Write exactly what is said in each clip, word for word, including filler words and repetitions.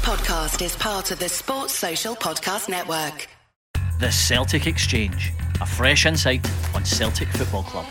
podcast is part of the Sports Social Podcast Network. The Celtic Exchange, a fresh insight on Celtic Football Club.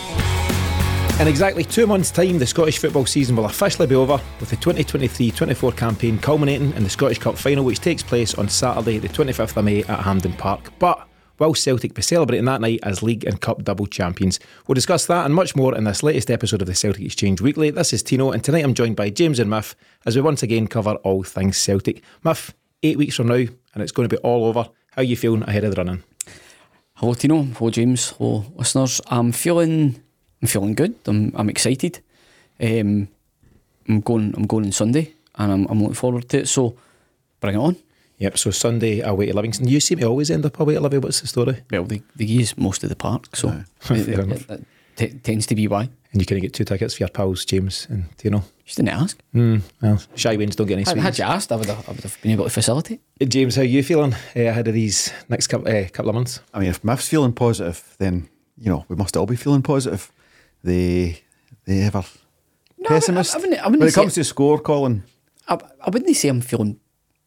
In exactly two months' time, the Scottish football season will officially be over, with the twenty twenty-three twenty-four campaign culminating in the Scottish Cup final, which takes place on Saturday the twenty-fifth of May at Hampden Park. But will Celtic be celebrating that night as League and Cup double champions? We'll discuss that and much more in this latest episode of the Celtic Exchange Weekly. This is Tino, and tonight I'm joined by James and Miff as we once again cover all things Celtic. Miff, eight weeks from now and it's going to be all over. How are you feeling ahead of the run-in? Hello Tino, hello James, hello listeners. I'm feeling, I'm feeling good. I'm, I'm excited. Um, I'm going, I'm going on Sunday, and I'm, I'm looking forward to it. So, bring it on. Yep. So Sunday away to Livingston. You seem to always end up away to Livy. What's the story? Well, they, they use most of the park, so Aye. it, Fair it, enough. it, it t- tends to be why. And you can get two tickets for your pals, James and Tino. Just didn't ask. Mm, well, shy wins don't get any Had, sweets. had you asked, I would have, I would have been able to facilitate. James, how are you feeling uh, ahead of these next couple, uh, couple of months? I mean, if Miff's feeling positive, then, you know, we must all be feeling positive. They, they ever No, pessimist? I, I, I wouldn't, I wouldn't when it say, comes to score, Colin, I, I wouldn't say I'm feeling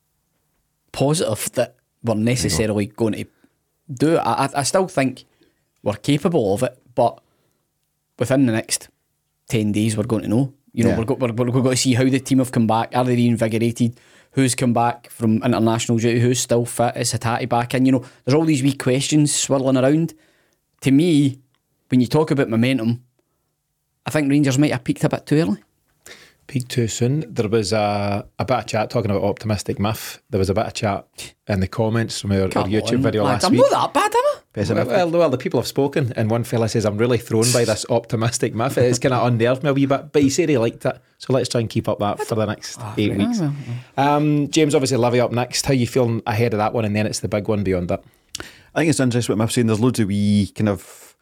positive that we're necessarily going to do it. I, I, I still think we're capable of it, but within the next ten days we're going to know. You know, Yeah. we're, go, we're, we're going to see how the team have come back. Are they reinvigorated? Who's come back from international duty? Who's still fit? Is Hatate back in? You know, there's all these wee questions swirling around. To me, when you talk about momentum, I think Rangers might have peaked a bit too early. Peak too soon. There was a, a bit of chat talking about optimistic Miff. There was a bit of chat in the comments from our, our Come YouTube on, video lads, last I'm week. not that bad, am I? pessimistic. Well, well, the people have spoken, and one fella says, I'm really thrown by this optimistic Miff. It's kind of unnerved me a wee bit, but he said he liked it. So let's try and keep up that for the next Oh, eight right, weeks. well, Um, James, obviously, Livy up next. How you feeling ahead of that one? And then it's the big one beyond that. I think it's interesting what Miff's saying. There's loads of wee kind of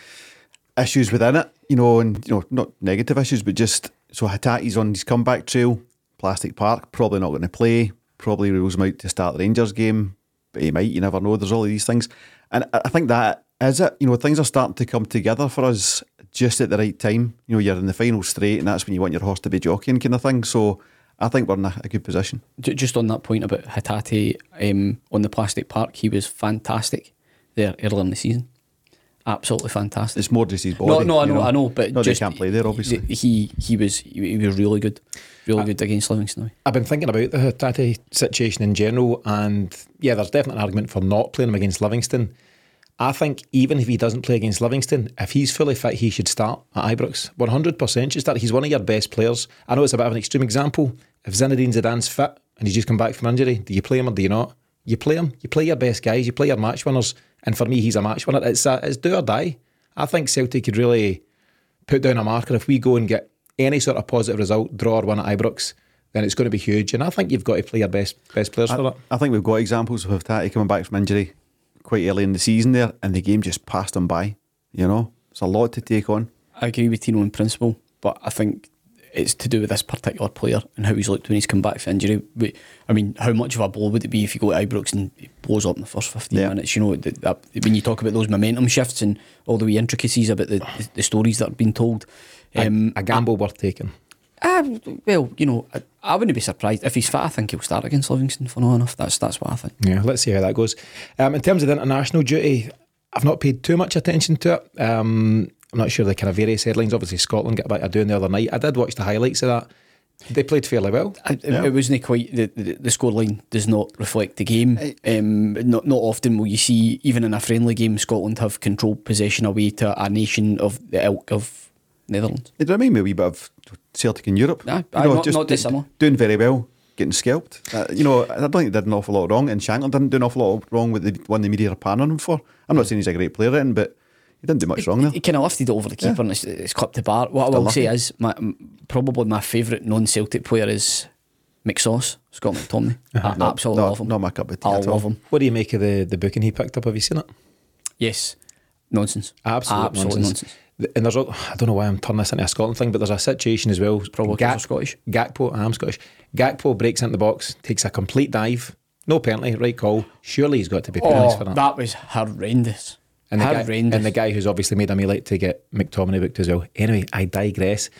issues within it, you know, and, you know, not negative issues, but just, so Hatate's on his comeback trail, Plastic Park, probably not going to play, probably rules him out to start the Rangers game, but he might, you never know. There's all of these things. And I think that is it. You know, things are starting to come together for us just at the right time. You know, you're in the final straight, and that's when you want your horse to be jockeying, kind of thing. So I think we're in a, a good position. J- Just on that point about Hatate um, on the Plastic Park, he was fantastic there earlier in the season. Absolutely fantastic. It's more just his body. No, no, I you know, I know, but no, just they can't play there, obviously. He he was he, he was really good, really good against Livingston. I've been thinking about the Hatate situation in general, and yeah, there's definitely an argument for not playing him against Livingston. I think even if he doesn't play against Livingston, if he's fully fit, he should start at Ibrox. one hundred percent should start. He's one of your best players. I know it's a bit of an extreme example. If Zinedine Zidane's fit and he's just come back from injury, do you play him or do you not? You play him. You play your best guys. You play your match winners. And for me, he's a match winner. It's, a, it's do or die. I think Celtic could really put down a marker. If we go and get any sort of positive result, draw or win at Ibrox, then it's going to be huge. And I think you've got to play your best best players I, for that. I think we've got examples of Hatate coming back from injury quite early in the season there, and the game just passed him by. You know, it's a lot to take on. I agree with Tino in principle, but I think it's to do with this particular player and how he's looked when he's come back from injury. We, I mean, how much of a blow would it be if you go to Ibrox and he blows up in the first fifteen Yeah. minutes? You know, that, that, when you talk about those momentum shifts and all the wee intricacies about the, the, the stories that are being told. Um, A gamble worth taking. Uh, well, you know, I, I wouldn't be surprised if he's fit. I think he'll start against Livingston. For no enough, that's that's what I think. Yeah, let's see how that goes. Um, in terms of the international duty, I've not paid too much attention to it. Um, I'm not sure the kind of various headlines. Obviously, Scotland got back to doing the other night. I did watch the highlights of that. They played fairly well. I, Yeah. It wasn't quite the, the the scoreline does not reflect the game. Um, not not often will you see, even in a friendly game, Scotland have controlled possession away to a nation of the ilk of Netherlands. It remind me a wee bit of Celtic in Europe. Aye, You aye, know, not- just not d- dissimilar. doing very well, getting scalped. Uh, you know, I don't think they did an awful lot wrong, and Shankland didn't do an awful lot wrong with the one the media are panning him for. I'm not saying he's a great player, in, but he didn't do much wrong there. He kind of lifted it over the keeper Yeah. and it's, it's clipped the bar. What I Still will say lucky. is, my, m- probably my favourite non-Celtic player is McSauce, Scott McTominay. I Not- absolutely not- love him. not my cup of tea I at all. love him. What do you make of the, the booking he picked up? Have you seen it? Yes, nonsense. Absolute, Absolute nonsense. nonsense. And there's, a- I don't know why I'm turning this into a Scotland thing, but there's a situation as well. Probably because you're Scottish. Gakpo, I'm Scottish. Gakpo breaks into the box, takes a complete dive, no penalty, right call. Surely he's got to be penalised Oh, for that. that was horrendous. And the, guy, horrendous. and the guy who's obviously made a meal out to get McTominay booked as well. Anyway, I digress.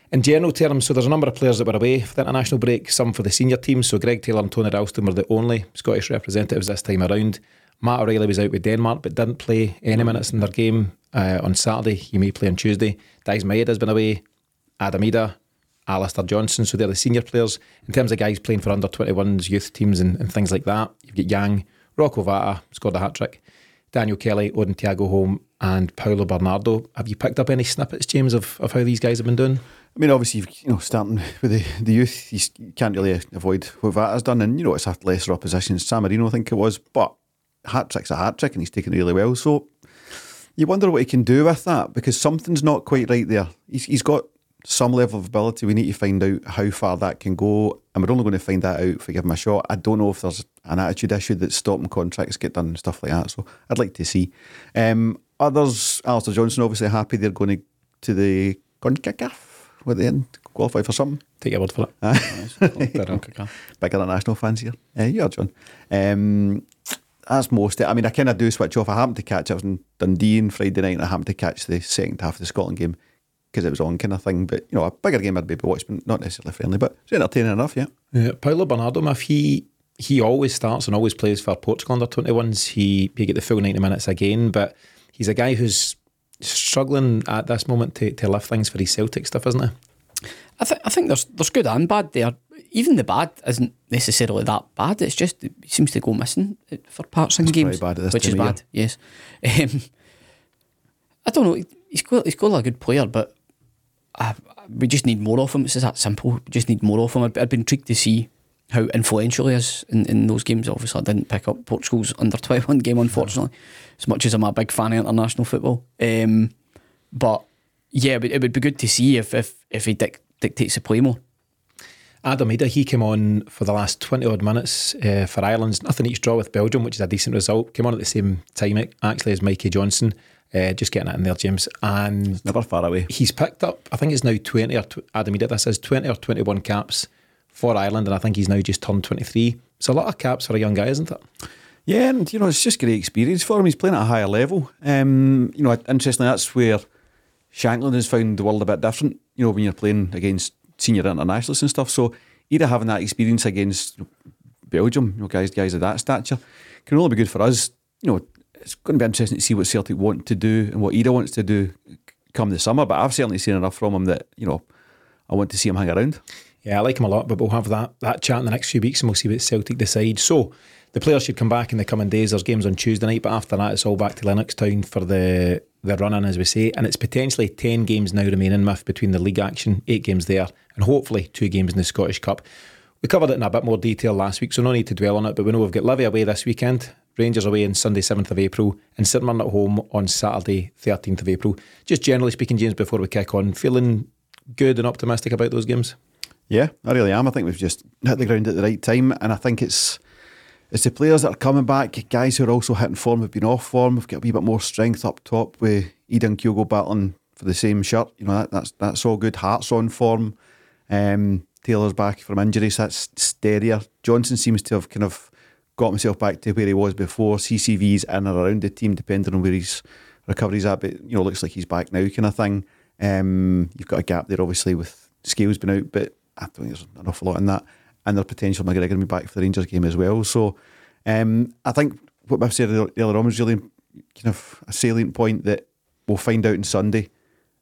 In general terms, so there's a number of players that were away for the international break, some for the senior teams. So Greg Taylor and Tony Ralston were the only Scottish representatives this time around. Matt O'Reilly was out with Denmark but didn't play any minutes in their game uh, on Saturday. He may play on Tuesday. Daiz Maeda has been away. Adam Ida, Alistair Johnson. So they're the senior players. In terms of guys playing for under twenty-ones, youth teams and, and things like that, you've got Yang, Rocco Vata, scored a hat-trick, Daniel Kelly, Odin Thiago Holm and Paulo Bernardo. Have you picked up any snippets, James, of, of how these guys have been doing? I mean, obviously, you know, starting with the, the youth, you can't really avoid what Vata's done, and you know, it's a lesser opposition. San Marino, I think it was, but hat trick's a hat trick, and he's taken it really well. So you wonder what he can do with that, because something's not quite right there. He's, he's got some level of ability. We need to find out how far that can go, and we're only going to find that out if we give him a shot. I don't know if there's an attitude issue that's stopping contracts get done and stuff like that. So I'd like to see. Um, others, Alistair Johnson, obviously happy they're going to, to the CONCACAF. At the end, qualify for something. Take your word for it. Uh, Big international fans here. Uh, you are, John. Um, that's most. I mean, I kind of do switch off. I happened to catch. I was in Dundee on Friday night, and I happened to catch the second half of the Scotland game because it was on, kind of thing. But you know, a bigger game I'd maybe watched, but not necessarily friendly. But it's entertaining enough. Yeah. Yeah. Paulo Bernardo, if he he always starts and always plays for Portugal under twenty-ones. He he get the full ninety minutes again, but he's a guy who's struggling at this moment to, to lift things for his Celtic stuff, isn't he? I, th- I think there's there's good and bad there. Even the bad isn't necessarily that bad. It's just it seems to go missing for parts in It's games, bad at this which time is of bad. Yes, um, I don't know. He's got he's got a good player, but I, we just need more of him. It's just that simple. We just need more of him. I'd, I'd be intrigued to see how influential he is in, in those games. Obviously, I didn't pick up Portugal's under twenty-one game, unfortunately, as much as I'm a big fan of international football. Um, but yeah, it would, it would be good to see if if, if he dic- dictates the play more. Adam Ida, he came on for the last twenty odd minutes uh, for Ireland's nothing each draw with Belgium, which is a decent result. Came on at the same time actually as Mikey Johnson. Uh, just getting it in there, James. And It's never far away. he's picked up, I think it's now twenty or tw- Adam Ida, this is twenty or twenty-one caps for Ireland, and I think he's now just turned twenty-three. It's a lot of caps for a young guy, isn't it? Yeah, and you know, it's just great experience for him. He's playing at a higher level. Um, you know, interestingly, that's where Shankland has found the world a bit different. You know, when you're playing against senior internationalists and stuff. So either having that experience against you know, Belgium, you know, guys, guys of that stature, can only be good for us. You know, it's going to be interesting to see what Celtic want to do and what Ida wants to do come the summer. But I've certainly seen enough from him that you know I want to see him hang around. Yeah, I like him a lot, but we'll have that that chat in the next few weeks and we'll see what Celtic decide. So the players should come back in the coming days. There's games on Tuesday night, but after that it's all back to Lennoxtown for the, the run-in, as we say, and it's potentially ten games now remaining, Miff, between the league action, eight games there, and hopefully two games in the Scottish Cup. We covered it in a bit more detail last week, so no need to dwell on it, but we know we've got Livy away this weekend, Rangers away on Sunday seventh of April, and St Mirren at home on Saturday thirteenth of April. Just generally speaking, James, before we kick on, feeling good and optimistic about those games? Yeah, I really am. I think we've just hit the ground at the right time, and I think it's it's the players that are coming back, guys who are also hitting form, have been off form, we've got a wee bit more strength up top with Ida and Kyogo battling for the same shirt. You know, that, that's that's all good. Hart's on form. Um, Taylor's back from injury, so that's steadier. Johnson seems to have kind of got himself back to where he was before. C C V's in and around the team, depending on where his recovery's at, but you know, looks like he's back now, kind of thing. Um, you've got a gap there, obviously, with Scales been out, but I don't think there's an awful lot in that. And there's potential McGregor going to be back for the Rangers game as well. So um, I think what I've said earlier on was really kind of a salient point that we'll find out on Sunday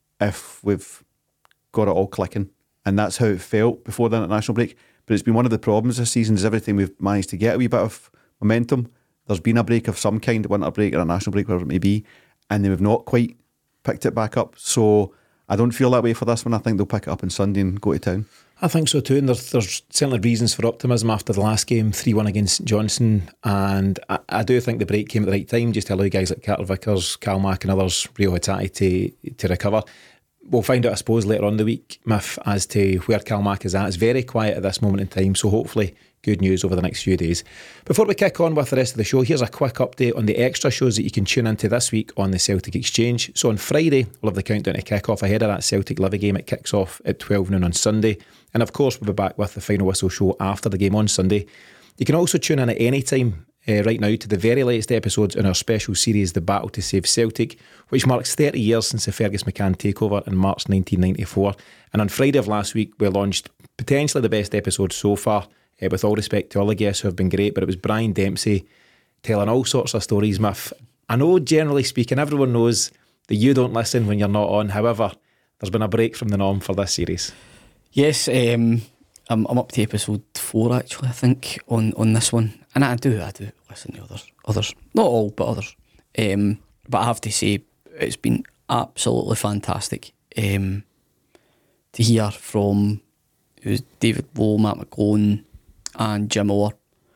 if we've got it all clicking. And that's how it felt before the international break. But it's been one of the problems this season is every time we've managed to get a wee bit of momentum, there's been a break of some kind, a winter break or a national break, whatever it may be, and then we've not quite picked it back up. So I don't feel that way for this one. I think they'll pick it up on Sunday and go to town. I think so too, and there's, there's certainly reasons for optimism after the last game, three one against St Johnstone, and I, I do think the break came at the right time, just to allow guys like Carter Vickers, Cal Mack and others, Rio Hatate to, to recover. We'll find out, I suppose, later on the week, Miff, as to where Cal Mack is at. It's very quiet at this moment in time, so hopefully good news over the next few days. Before we kick on with the rest of the show, here's a quick update on the extra shows that you can tune into this week on the Celtic Exchange. So on Friday, we'll have the countdown to kick off ahead of that Celtic Livy game. It kicks off at twelve noon on Sunday. And of course, we'll be back with the Final Whistle show after the game on Sunday. You can also tune in at any time uh, right now to the very latest episodes in our special series, The Battle to Save Celtic, which marks thirty years since the Fergus McCann takeover in March nineteen ninety-four. And on Friday of last week, we launched potentially the best episode so far, uh, with all respect to all the guests who have been great, but it was Brian Dempsey telling all sorts of stories, Miff. I know, generally speaking, everyone knows that you don't listen when you're not on. However, there's been a break from the norm for this series. Yes, um, I'm, I'm up to episode four actually, I think, on, on this one. And I do, I do listen to others. Others. Not all, but others. Um, but I have to say, it's been absolutely fantastic um, to hear from it was David Lowe, Matt McGlone and Jim Orr.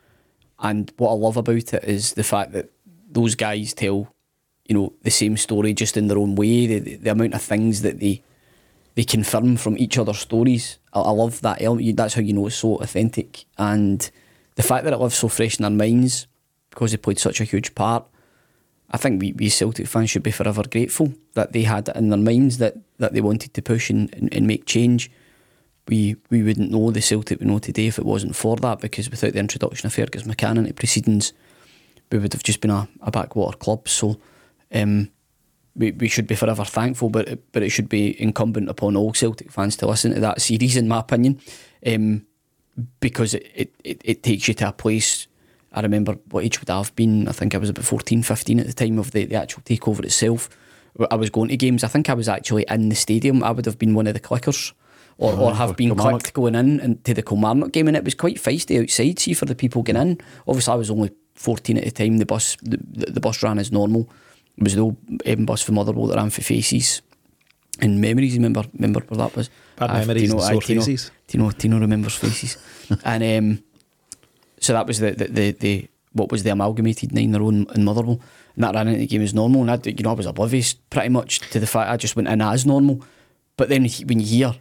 And what I love about it is the fact that those guys tell, you know, the same story just in their own way. The, the, the amount of things that they they confirm from each other's stories. I, I love that element. That's how you know it's so authentic. And the fact that it lives so fresh in their minds because they played such a huge part. I think we, we Celtic fans should be forever grateful that they had it in their minds that, that they wanted to push and, and, and make change. We we wouldn't know the Celtic we know today if it wasn't for that, because without the introduction of Fergus McCann into proceedings, we would have just been a, a backwater club. So um, we we should be forever thankful, but it, but it should be incumbent upon all Celtic fans to listen to that series, in my opinion, um, because it, it, it, it takes you to a place. I remember what age would I have been? I think I was about fourteen, fifteen at the time of the, the actual takeover itself. I was going to games. I think I was actually in the stadium. I would have been one of the clickers. Or, or have been Kilmarnock. clicked going in into the Kilmarnock game, and it was quite feisty outside, see, for the people getting in. Obviously I was only fourteen at the time. The bus the, the bus ran as normal. It was the old Eben bus from Motherwell that ran for Faces and Memories. Remember remember where that was? Bad I've- memories Tino, and aye, sore Tino, faces. Tino, Tino remembers Faces. And um, so that was the, the, the, the what was the amalgamated nine their own in Motherwell, and that ran into the game as normal. And I, you know, I was oblivious pretty much to the fact I just went in as normal. But then when you hear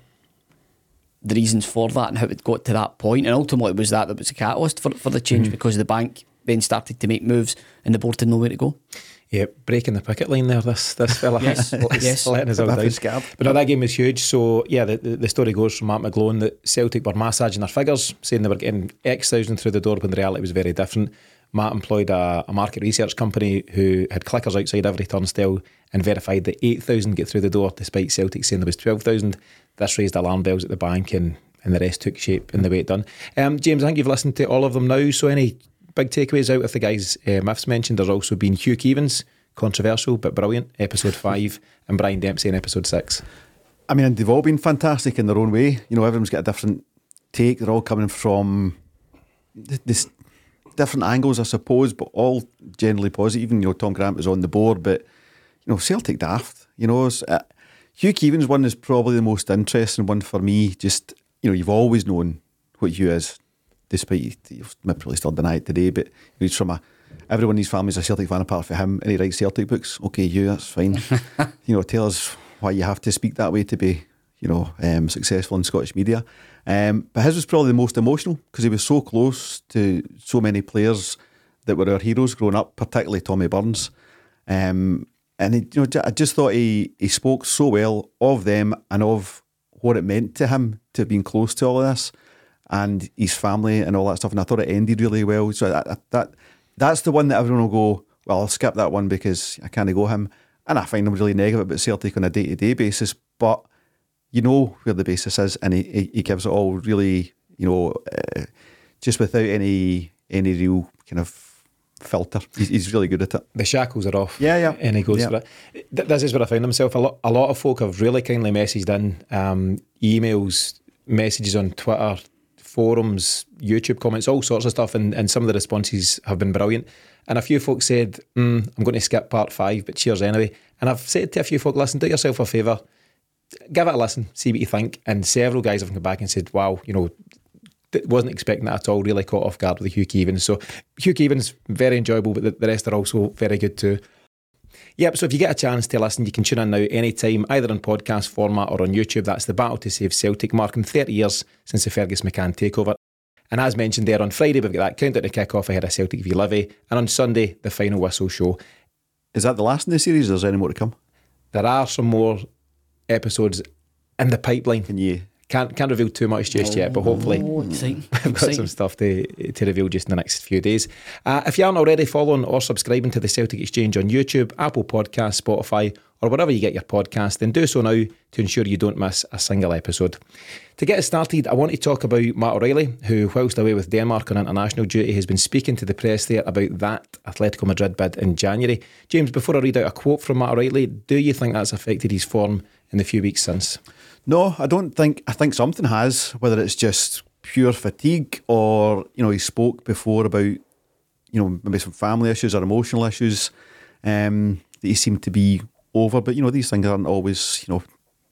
the reasons for that and how it got to that point, and ultimately it was that that was a catalyst for, for the change, mm. because the bank then started to make moves and the board didn't know where to go. Yeah, breaking the picket line there, this this fella. Yes, He's yes. letting us all Back down. and scab. But no, that game was huge. So yeah, the, the, the story goes from Matt McGlone that Celtic were massaging their figures, saying they were getting X thousand through the door, when the reality was very different. Matt employed a, a market research company who had clickers outside every turnstile and verified that eight thousand get through the door, despite Celtic saying there was twelve thousand. This raised alarm bells at the bank, and, and the rest took shape in the way it done. Um, James, I think you've listened to all of them now, so any big takeaways out of the guys uh, Miff's mentioned? There's also been Hugh Keevans, controversial but brilliant, episode five, and Brian Dempsey in episode six. I mean, they've all been fantastic in their own way. You know, everyone's got a different take. They're all coming from th- this different angles, I suppose, but all generally positive. Even, you know, Tom Grant was on the board, but, you know, Celtic daft. You know, it's, uh, Hugh Keevans one is probably the most interesting one for me. Just, you know, you've always known what Hugh is, despite you've probably still deny it today, but he's from a, everyone in his family is a Celtic fan apart from him, and he writes Celtic books. Okay, Hugh, that's fine. You know, tell us why you have to speak that way to be, you know, um, successful in Scottish media. Um, but his was probably the most emotional because he was so close to so many players that were our heroes growing up, particularly Tommy Burns. Um, and he, you know, I just thought he, he spoke so well of them and of what it meant to him to have been close to all of this and his family and all that stuff. And I thought it ended really well. So that, that that's the one that everyone will go, well, I'll skip that one because I can't go him. And I find him really negative about Celtic on a day-to-day basis. But you know where the basis is, and he, he gives it all really, you know, uh, just without any any real kind of filter. He's, he's really good at it. The shackles are off. Yeah, yeah. And he goes Yeah. for it. Th- This is where I found myself. A lot, a lot of folk have really kindly messaged in, um, emails, messages on Twitter, forums, YouTube comments, all sorts of stuff, and, and some of the responses have been brilliant. And a few folk said, mm, I'm going to skip part five, but cheers anyway. And I've said to a few folk, listen, do yourself a favour, give it a listen, see what you think. And several guys have come back and said, wow, you know, wasn't expecting that at all, really caught off guard with Hugh Keevans. So Hugh Keevans, very enjoyable, but the, the rest are also very good too. Yep, so if you get a chance to listen, you can tune in now anytime, either in podcast format or on YouTube. That's The Battle to Save Celtic, marking thirty years since the Fergus McCann takeover. And as mentioned there, on Friday we've got that countdown to kick off ahead of Celtic v Livy, and on Sunday the final whistle show. Is that the last in the series, or is there any more to come? There are some more episodes in the pipeline. Can you Can't can't reveal too much just yet, but hopefully Oh, exciting. I've got Exciting. some stuff to to reveal just in the next few days. Uh, if you aren't already following or subscribing to the Celtic Exchange on YouTube, Apple Podcasts, Spotify, or wherever you get your podcast, then do so now to ensure you don't miss a single episode. To get us started, I want to talk about Matt O'Reilly, who, whilst away with Denmark on international duty, has been speaking to the press there about that Atletico Madrid bid in January. James, before I read out a quote from Matt O'Reilly, do you think that's affected his form in the few weeks since? No, I don't think. I think something has, whether it's just pure fatigue or, you know, he spoke before about, you know, maybe some family issues or emotional issues um, that he seemed to be over. But, you know, these things aren't always, you know,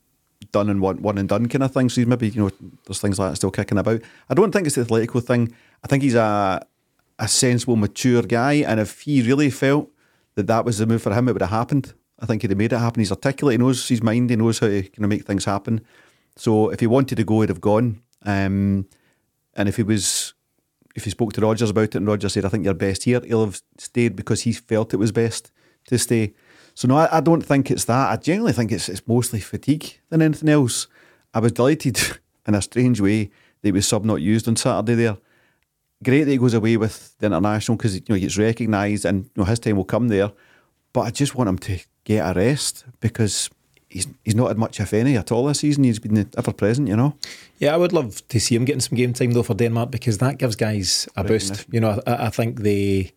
done and one, one and done kind of thing. So he's maybe, you know, there's things like that still kicking about. I don't think it's the Atletico thing. I think he's a, a sensible, mature guy. And if he really felt that that was the move for him, it would have happened. I think he'd have made it happen. He's articulate, he knows his mind, he knows how to kind of make things happen. So if he wanted to go, he'd have gone. Um, and if he was, if he spoke to Rodgers about it and Rodgers said, I think you're best here, he'll have stayed because he felt it was best to stay. So no, I, I don't think it's that. I genuinely think it's it's mostly fatigue than anything else. I was delighted in a strange way that he was sub not used on Saturday there. Great that he goes away with the international because, you know, he gets recognised and, you know, his time will come there. But I just want him to get a rest because he's he's not had much, if any, at all this season. He's been ever present, you know. Yeah, I would love to see him getting some game time though for Denmark because that gives guys a boost. You know, I, I think they,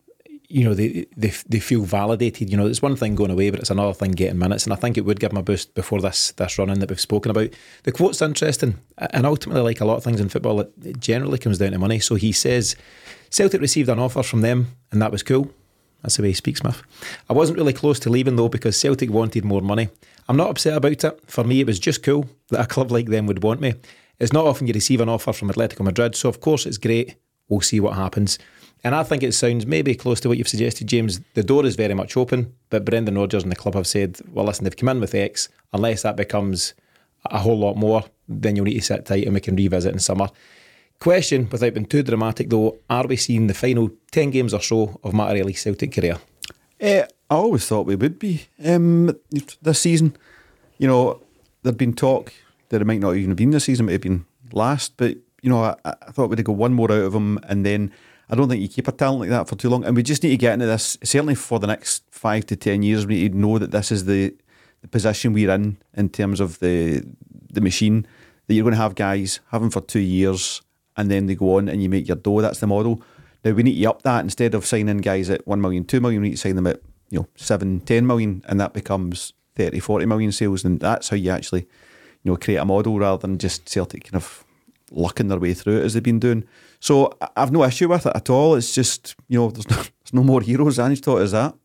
you know, they, they they feel validated. You know, it's one thing going away, but it's another thing getting minutes. And I think it would give him a boost before this this run in that we've spoken about. The quote's interesting, and ultimately, like a lot of things in football, it, it generally comes down to money. So he says, Celtic received an offer from them, and that was cool. That's the way he speaks, Smith. I wasn't really close to leaving though because Celtic wanted more money. I'm not upset about it. For me, it was just cool that a club like them would want me. It's not often you receive an offer from Atletico Madrid, so of course it's great. We'll see what happens. And I think it sounds maybe close to what you've suggested, James. The door is very much open, but Brendan Rodgers and the club have said, well, listen, they've come in with X. Unless that becomes a whole lot more, then you'll need to sit tight and we can revisit in summer. Question, without being too dramatic though, are we seeing the final ten games or so of Matt O'Reilly's Celtic career? Uh, I always thought we would be um, this season. You know, there'd been talk that it might not even have been this season, it might have been last, but, you know, I, I thought we'd go one more out of him, and then I don't think you keep a talent like that for too long, and we just need to get into this, certainly for the next five to ten years, we need to know that this is the, the position we're in, in terms of the the machine, that you're going to have guys, have them for two years, and then they go on and you make your dough. That's the model. Now we need to up that. Instead of signing guys at one million, two million, we need to sign them at, you know, seven, ten million, and that becomes thirty, forty million sales, and that's how you actually, you know, create a model rather than just Celtic kind of lucking their way through it as they've been doing. So I've no issue with it at all. It's just, you know, there's no, there's no more heroes. Ange taught us that.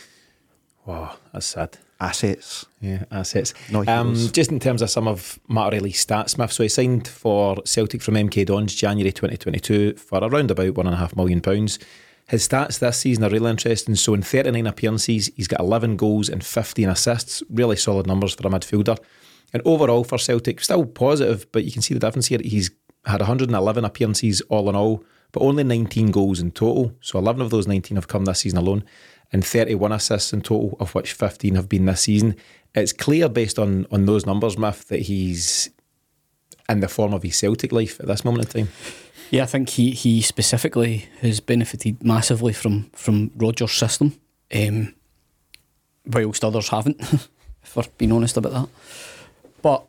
Wow, that's sad. Assets. Yeah, assets. Not Um, heroes. just in terms of some of Matt O'Reilly's stats, Smith. So he signed for Celtic from M K Dons January twenty twenty-two for around about one and a half million pounds. His stats this season are really interesting. So in thirty-nine appearances, he's got eleven goals and fifteen assists. Really solid numbers for a midfielder. And overall for Celtic, still positive, but you can see the difference here. He's had one hundred eleven appearances all in all, but only nineteen goals in total. So eleven of those nineteen have come this season alone, and thirty-one assists in total, of which fifteen have been this season. It's clear based on, on those numbers, Miff, that he's in the form of his Celtic life at this moment in time. Yeah, I think he, he specifically has benefited massively from, from Rodgers' system, um, whilst others haven't, if we're being honest about that. But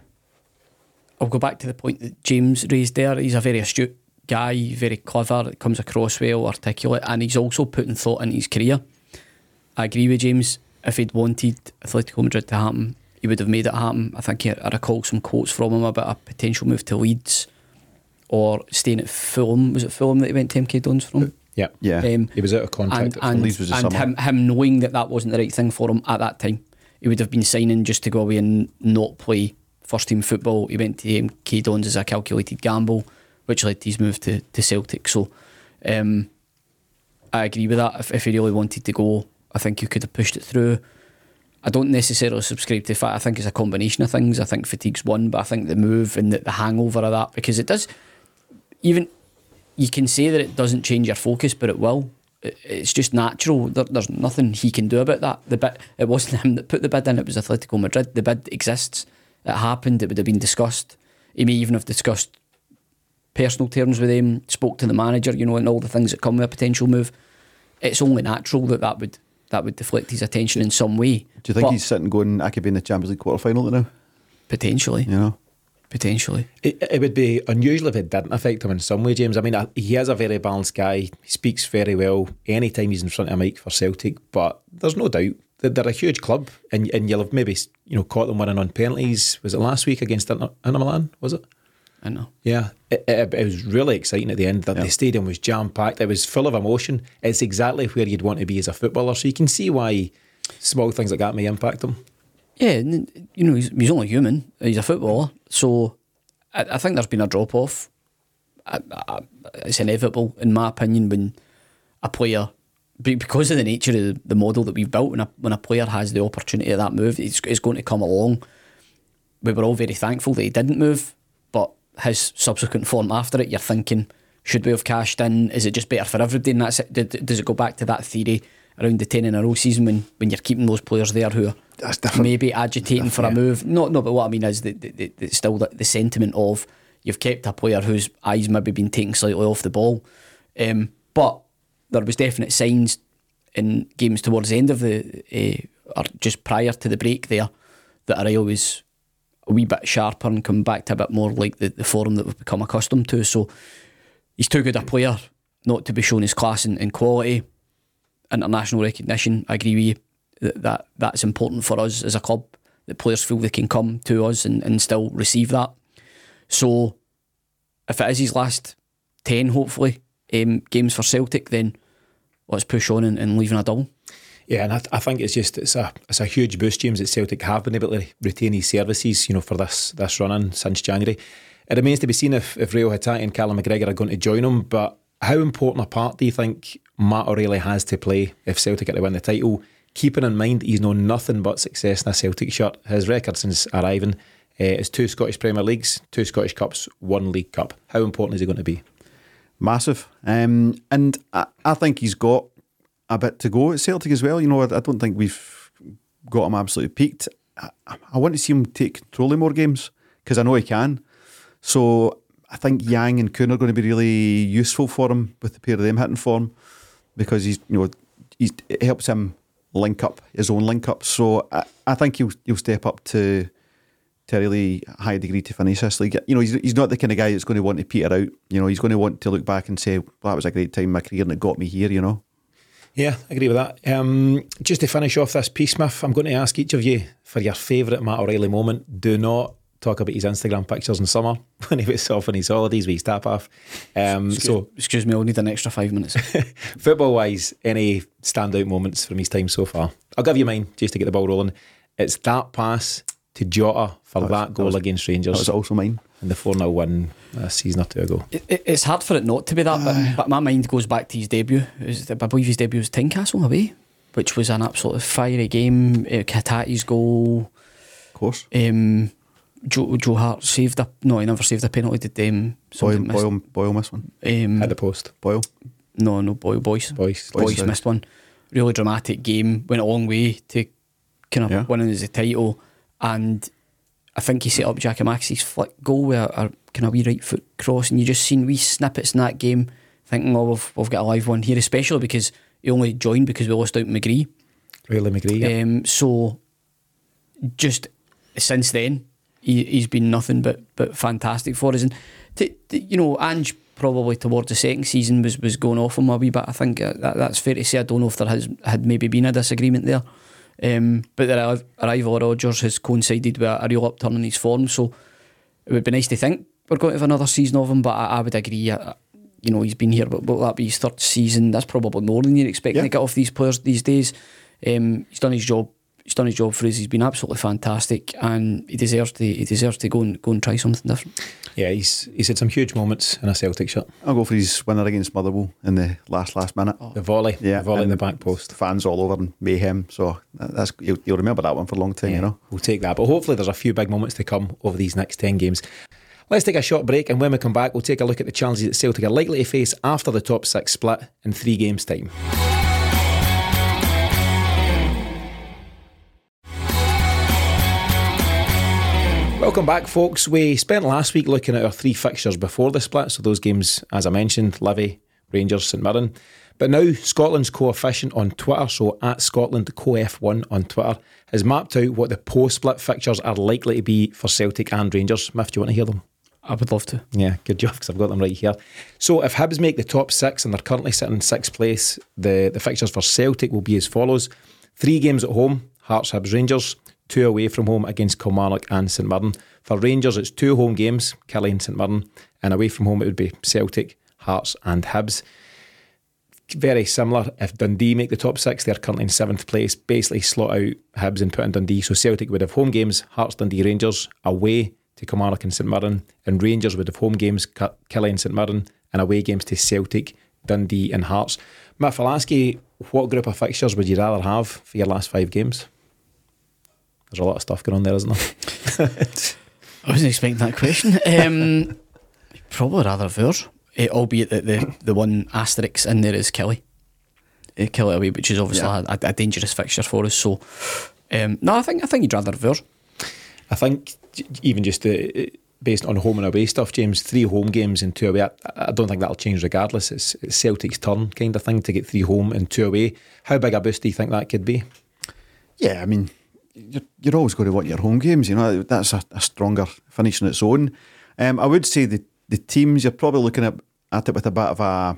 I'll go back to the point that James raised there. He's a very astute guy, very clever, comes across well, articulate, and he's also putting thought into his career. I agree with James. If he'd wanted Atletico Madrid to happen, he would have made it happen. I think I recall some quotes from him about a potential move to Leeds or staying at Fulham. Was it Fulham that he went to M K Dons from? Yeah, Yeah. Um, he was out of contract. and at and, Leeds was the and summer. him, him knowing that that wasn't the right thing for him at that time. He would have been signing just to go away and not play first team football. He went to M K Dons as a calculated gamble, which led to his move to, to Celtic. So um, I agree with that. If, if he really wanted to go, I think he could have pushed it through. I don't necessarily subscribe to the fact. I think it's a combination of things. I think fatigue's one, but I think the move and the, the hangover of that, because it does, even, you can say that it doesn't change your focus, but it will. It, it's just natural. There, there's nothing he can do about that. The bid, it wasn't him that put the bid in, it was Atletico Madrid. The bid exists. It happened. It would have been discussed. he may even have discussed personal terms with him, spoke to the manager, you know, and all the things that come with a potential move. It's only natural that that would that would deflect his attention in some way. Do you think But he's sitting going, I could be in the Champions League quarter final now? potentially, You know? potentially. It, it would be unusual if it didn't affect him in some way, James. I mean, I- he is a very balanced guy. He speaks very well anytime he's in front of a mic for Celtic, but there's no doubt that they're a huge club, and and you'll have maybe, you know, caught them winning on penalties. Was it last week against Inter, Inter Milan? Was it? I know. Yeah, it, it, it was really exciting at the end. That the stadium was jam packed. It was full of emotion. It's exactly where you'd want to be as a footballer. So you can see why small things like that may impact him. Yeah, and, you know, he's, he's only human. He's a footballer, so I, I think there's been a drop off. I, I, it's inevitable, in my opinion, when a player, be- because of the nature of the, the model that we've built, when a, when a player has the opportunity of that move, it's, it's going to come along. We were all very thankful that he didn't move, but his subsequent form after it, you're thinking, should we have cashed in? Is it just better for everybody? And that's it. Did- Does it go back to that theory around the ten in a row season when, when you're keeping those players there who are That's different. maybe agitating for a move? No, no, but what I mean is that the, the, the, still the, the sentiment of you've kept a player whose eyes maybe been taken slightly off the ball. Um, but there was definite signs in games towards the end of the, uh, or just prior to the break there, that Araya was a wee bit sharper and come back to a bit more like the, the form that we've become accustomed to. So he's too good a player not to be shown his class and, and quality. International recognition, I agree with you, that, that that's important for us as a club, that players feel they can come to us and, and still receive that. So if it is his last ten, hopefully, um, games for Celtic, then let's push on and, and leave him a dull. Yeah, and I, I think it's just it's a it's a huge boost, James, that Celtic have been able to retain his services, you know, for this this run in since January. It remains to be seen if, if Rio Hatate and Callum McGregor are going to join him, but how important a part do you think Matt O'Reilly has to play if Celtic are to win the title? Keeping in mind he's known nothing but success in a Celtic shirt. His record since arriving uh, is two Scottish Premier Leagues, two Scottish Cups, one League Cup. How important is he going to be? Massive. Um, and I, I think he's got a bit to go at Celtic as well. You know, I, I don't think we've got him absolutely peaked. I, I want to see him take control of more games because I know he can. So I think Yang and Kuhn are going to be really useful for him with the pair of them hitting form, because he's, you know, he's, it helps him link up his own link up. So I, I think he'll he'll step up to to a really high degree to finish this league. You know, he's he's not the kind of guy that's going to want to peter out. You know, he's going to want to look back and say, well, that was a great time in my career and it got me here, you know. Yeah, I agree with that. Um, just to finish off this piece, Smith, I'm going to ask each of you for your favourite Matt O'Reilly moment. Do not talk about his Instagram pictures in summer when he was off on his holidays with his tap off. Um, Excuse, so, excuse me, I'll need an extra five minutes. football wise, any standout moments from his time so far? I'll give you mine just to get the ball rolling. It's that pass to Jota for that, was- that that goal was- against That Rangers was also mine. in the four nil win a season or two ago. It, it, it's hard for it not to be that, but, but my mind goes back to his debut. It was, I believe his debut was Tynecastle away, which was an absolutely fiery game. Uh, Hatate's goal. Of course. Um, Joe, Joe Hart saved a no, he never saved a penalty. Did um, Boyle, somebody miss- Boyle, Boyle missed one. um, At the post. Boyle. no, no, Boyle, Boyce. Boyce. Boyce, Boyce, sorry. missed one. Really dramatic game. Went a long way to kind of Yeah. winning as a title, and I think he set up Giacomakis' flick goal with a, a kind of wee right foot cross, and you just seen wee snippets in that game, thinking, oh, we've, we've got a live one here, especially because he only joined because we lost out McGree. Riley McGree. Yeah. Um, so just since then, he, he's been nothing but but fantastic for us. And to, to, you know, Ange probably towards the second season was, was going off him a wee bit. I think that, that's fair to say. I don't know if there has had maybe been a disagreement there, um, but the arrival of Rodgers has coincided with a real upturn in his form. So it would be nice to think we're going to have another season of him. But I, I would agree. I, you know, he's been here, but will that be his third season? That's probably more than you're expecting Yeah. to get off these players these days. Um, he's done his job. He's done his job for us. He's been absolutely fantastic, and he deserves to. He deserves to go and go and try something different. Yeah, he's he's had some huge moments in a Celtic shirt. I'll go for his winner against Motherwell in the last, last minute. The volley, Yeah, the volley in and the back post. Fans all over and mayhem. So that's you'll, you'll remember that one for a long time, Yeah, you know. we'll take that. But hopefully there's a few big moments to come over these next ten games. Let's take a short break, and when we come back, we'll take a look at the challenges that Celtic are likely to face after the top six split in three games' time. Welcome back, folks. We spent last week looking at our three fixtures before the split, so those games, as I mentioned, Livy, Rangers, St Mirren. But now Scotland's coefficient on Twitter, so at Scotland Co F one on Twitter, has mapped out what the post-split fixtures are likely to be for Celtic and Rangers. Miff, do you want to hear them? I would love to. Yeah, good job, because I've got them right here. So if Hibs make the top six and they're currently sitting in sixth place, the, the fixtures for Celtic will be as follows. Three games at home, Hearts, Hibs, Rangers. Two away from home against Kilmarnock and St Mirren. For Rangers, it's two home games, Killie and St Mirren. And away from home, it would be Celtic, Hearts and Hibs. Very similar. If Dundee make the top six, they're currently in seventh place. Basically slot out Hibs and put in Dundee. So Celtic would have home games, Hearts, Dundee, Rangers. Away to Kilmarnock and St Mirren. And Rangers would have home games, Killie and St Mirren. And away games to Celtic, Dundee and Hearts. Miff, I'll ask you, what group of fixtures would you rather have for your last five games? There's a lot of stuff going on there, isn't there? I wasn't expecting that question. Um, probably rather Vurs, uh, albeit that the, the one asterisk in there is Killie. Uh, Killie away, which is obviously yeah. a, a dangerous fixture for us. So, um, no, I think I think you'd rather Vurs. I think even just uh, based on home and away stuff, James, three home games and two away, I, I don't think that'll change regardless. It's, it's Celtic's turn kind of thing to get three home and two away. How big a boost do you think that could be? Yeah, I mean, You're, you're always going to want your home games, you know, that's a, a stronger finish on its own. Um, I would say the, the teams, you're probably looking at, at it with a bit of a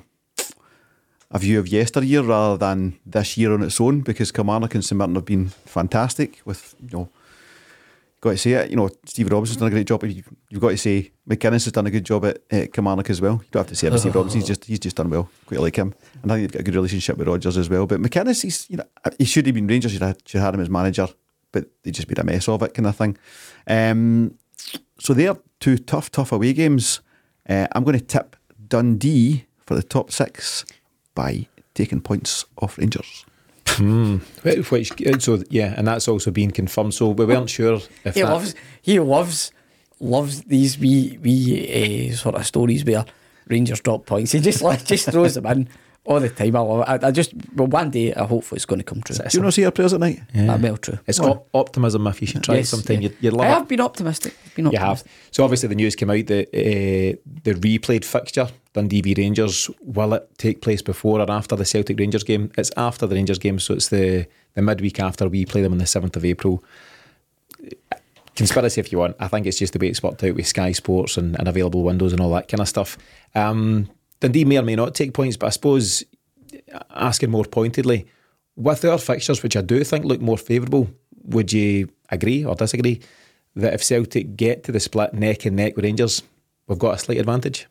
a view of yesteryear rather than this year on its own, because Kilmarnock and St Mirren have been fantastic with, you know, got to say it, you know, Stevie Robinson's done a great job, but you, you've got to say McInnes has done a good job at, at Kilmarnock as well. You don't have to say about Steve Robinson, he's just he's just done well. Quite like him. And I think they've got a good relationship with Rodgers as well. But McInnes, he's, you know, he should have been Rangers, should have, should have had him as manager, but they just made a mess of it, kind of thing. Um, so they're two tough, tough away games. Uh, I'm going to tip Dundee for the top six by taking points off Rangers. Hmm. Which, so yeah, and that's also been confirmed. So we weren't sure if he that... loves he loves loves these wee wee uh, sort of stories where Rangers drop points. He just like just throws them in all the time. I love it. I, I just well, one day I hopefully it's going to come true. Do you not see your prayers at night? Yeah. That'd be all true. It's op- optimism. If you should try yes, it sometime, yeah. you'd, you'd love I it. have been optimistic. Been You optimistic. have. So obviously the news came out that uh, the replayed fixture, Dundee v Rangers, will it take place before or after the Celtic Rangers game? It's after the Rangers game, so it's the, the midweek after. We play them on the seventh of April. Conspiracy if you want. I think it's just the way it's worked out with Sky Sports and, and available windows and all that kind of stuff. Um, Dundee may or may not take points, but I suppose asking more pointedly, with our fixtures, which I do think look more favourable, would you agree or disagree that if Celtic get to the split neck and neck with Rangers, we've got a slight advantage?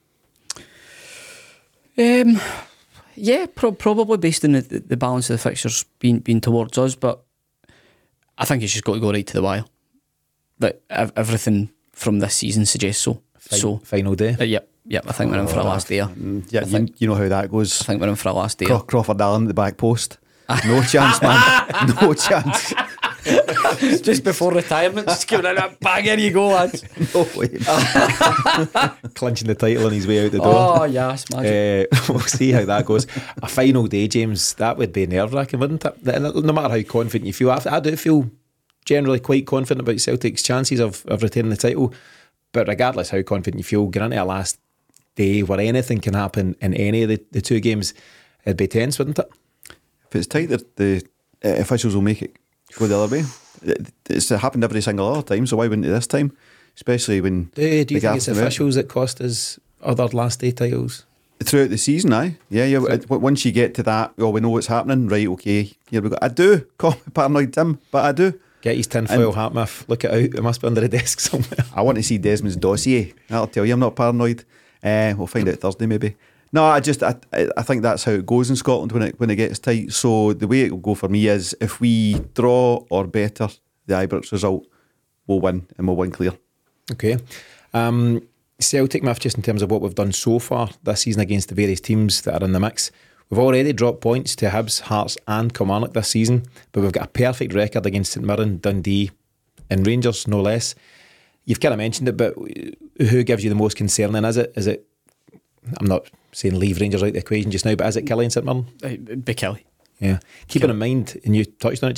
Um, yeah, pro- probably based on the, the balance of the fixtures being being towards us, but I think it's just got to go right to the wire. Like ev- everything from this season suggests so. Fin- so final day. Uh, yep, yep. I think we're in for a last day. Yeah, I you, think, you know how that goes. I think we're in for a last day. Craw- Crawford Allen at the back post. No chance, man. No chance. Just before retirement, just giving it a bang, here you go, lads. No way. Clinching the title on his way out the door. Oh, yes, magic. Uh, we'll see how that goes. A final day, James, that would be nerve-wracking, wouldn't it? No matter how confident you feel. I, I do feel generally quite confident about Celtic's chances of, of retaining the title, but regardless how confident you feel, going into a last day where anything can happen in any of the, the two games, it'd be tense, wouldn't it? If it's tight, the, the uh, officials will make it go the other way. It, it's happened every single other time, so why wouldn't it this time? Especially when... Do, do you the think it's officials that cost us other last day titles? Throughout the season, aye. Yeah, yeah. It, once you get to that, oh, we know what's happening, right, okay, here we go. I do call me paranoid, Tim, but I do. Get his tinfoil hat, Miff. Look it out. It must be under the desk somewhere. I want to see Desmond's dossier. I'll tell you, I'm not paranoid. Uh, we'll find out Thursday, maybe. No, I just I I think that's how it goes in Scotland when it when it gets tight. So the way it will go for me is if we draw or better the Ibrox result, we'll win and we'll win clear. Okay. Um, Celtic, Miff, just in terms of what we've done so far this season against the various teams that are in the mix, we've already dropped points to Hibs, Hearts and Kilmarnock this season, but we've got a perfect record against St Mirren, Dundee and Rangers, no less. You've kind of mentioned it, but who gives you the most concern then? Is it, is it I'm not saying leave Rangers out of the equation just now, but is it Killie and St Mirren? Uh, Be Killie. Yeah. Keeping in mind, and you touched on it, James,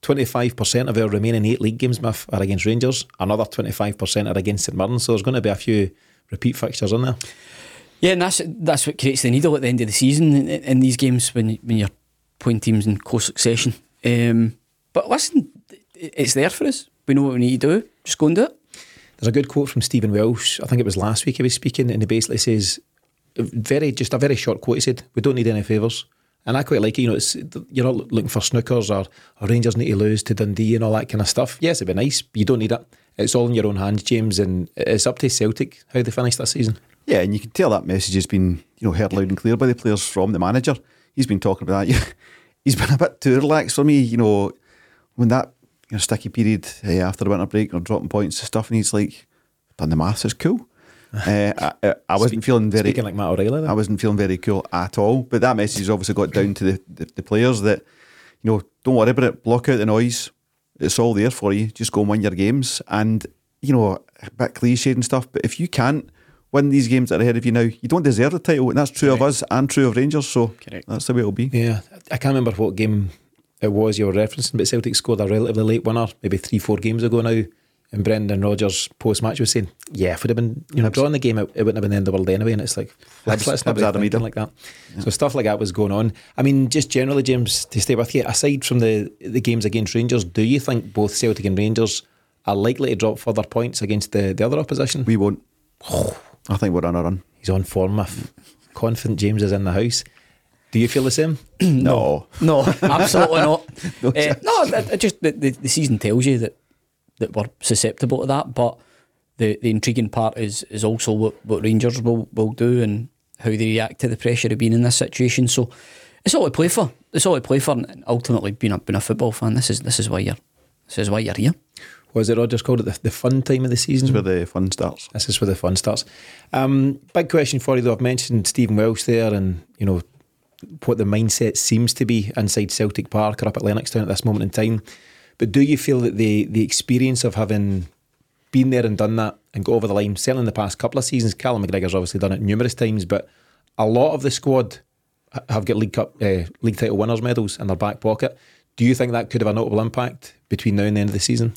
twenty-five percent of our remaining eight league games, Miff, are against Rangers. Another twenty-five percent are against St Mirren. So there's going to be a few repeat fixtures in there. Yeah, and that's that's what creates the needle at the end of the season in, in these games when when you're playing teams in close succession. Um, but listen, it's there for us. We know what we need to do. Just go and do it. There's a good quote from Stephen Welsh. I think it was last week he was speaking, and he basically says, very just a very short quote. He said, "We don't need any favours." And I quite like it. You know, it's, you're not looking for snookers or, or Rangers need to lose to Dundee and all that kind of stuff. Yes, it'd be nice, but you don't need it. It's all in your own hands, James, and it's up to Celtic how they finish this season. Yeah, and you can tell that message has been, you know, heard loud and clear by the players from the manager. He's been talking about that. He's been a bit too relaxed for me, you know, when that you know, sticky period uh, after the winter break or dropping points and stuff, and he's like, done the maths, it's cool. uh, I, I, I wasn't Speak, feeling very speaking like Matt O'Reilly then. I wasn't feeling very cool at all. But that message has obviously got down to the, the, the players that, you know, don't worry about it, block out the noise. It's all there for you. Just go and win your games. And, you know, a bit cliched and stuff, but if you can't win these games that are ahead of you now, you don't deserve the title. And that's true Correct. of us and true of Rangers. So Correct. That's the way it'll be. Yeah, I can't remember what game it was you were referencing, but Celtic scored a relatively late winner, maybe three, four games ago now. And Brendan Rodgers post-match was saying, yeah, if we'd have been you know, drawing the game, it, it wouldn't have been the end of the world anyway. And it's like, let's, let's not be thinking like that. Yeah. So stuff like that was going on. I mean, just generally, James, to stay with you, aside from the, the games against Rangers, do you think both Celtic and Rangers are likely to drop further points against the, the other opposition? We won't. Oh, I think we're on a run. He's on form, if confident James is in the house. Do you feel the same? no. No, absolutely not. no, uh, no it, it just the, the, the season tells you that that we're susceptible to that, but the, the intriguing part is is also what, what Rangers will, will do and how they react to the pressure of being in this situation. So it's all to play for. It's all to play for, and ultimately being a being a football fan, this is this is why you're this is why you're here. Was it Rodgers called it the, the fun time of the season? This is where the fun starts. This is where the fun starts. Um, big question for you though. I've mentioned Stephen Welsh there, and you know what the mindset seems to be inside Celtic Park or up at Lennoxtown at this moment in time. But do you feel that the the experience of having been there and done that and got over the line, certainly in the past couple of seasons, Callum McGregor's obviously done it numerous times, but a lot of the squad have got League Cup, uh, League title winners' medals in their back pocket. Do you think that could have a notable impact between now and the end of the season?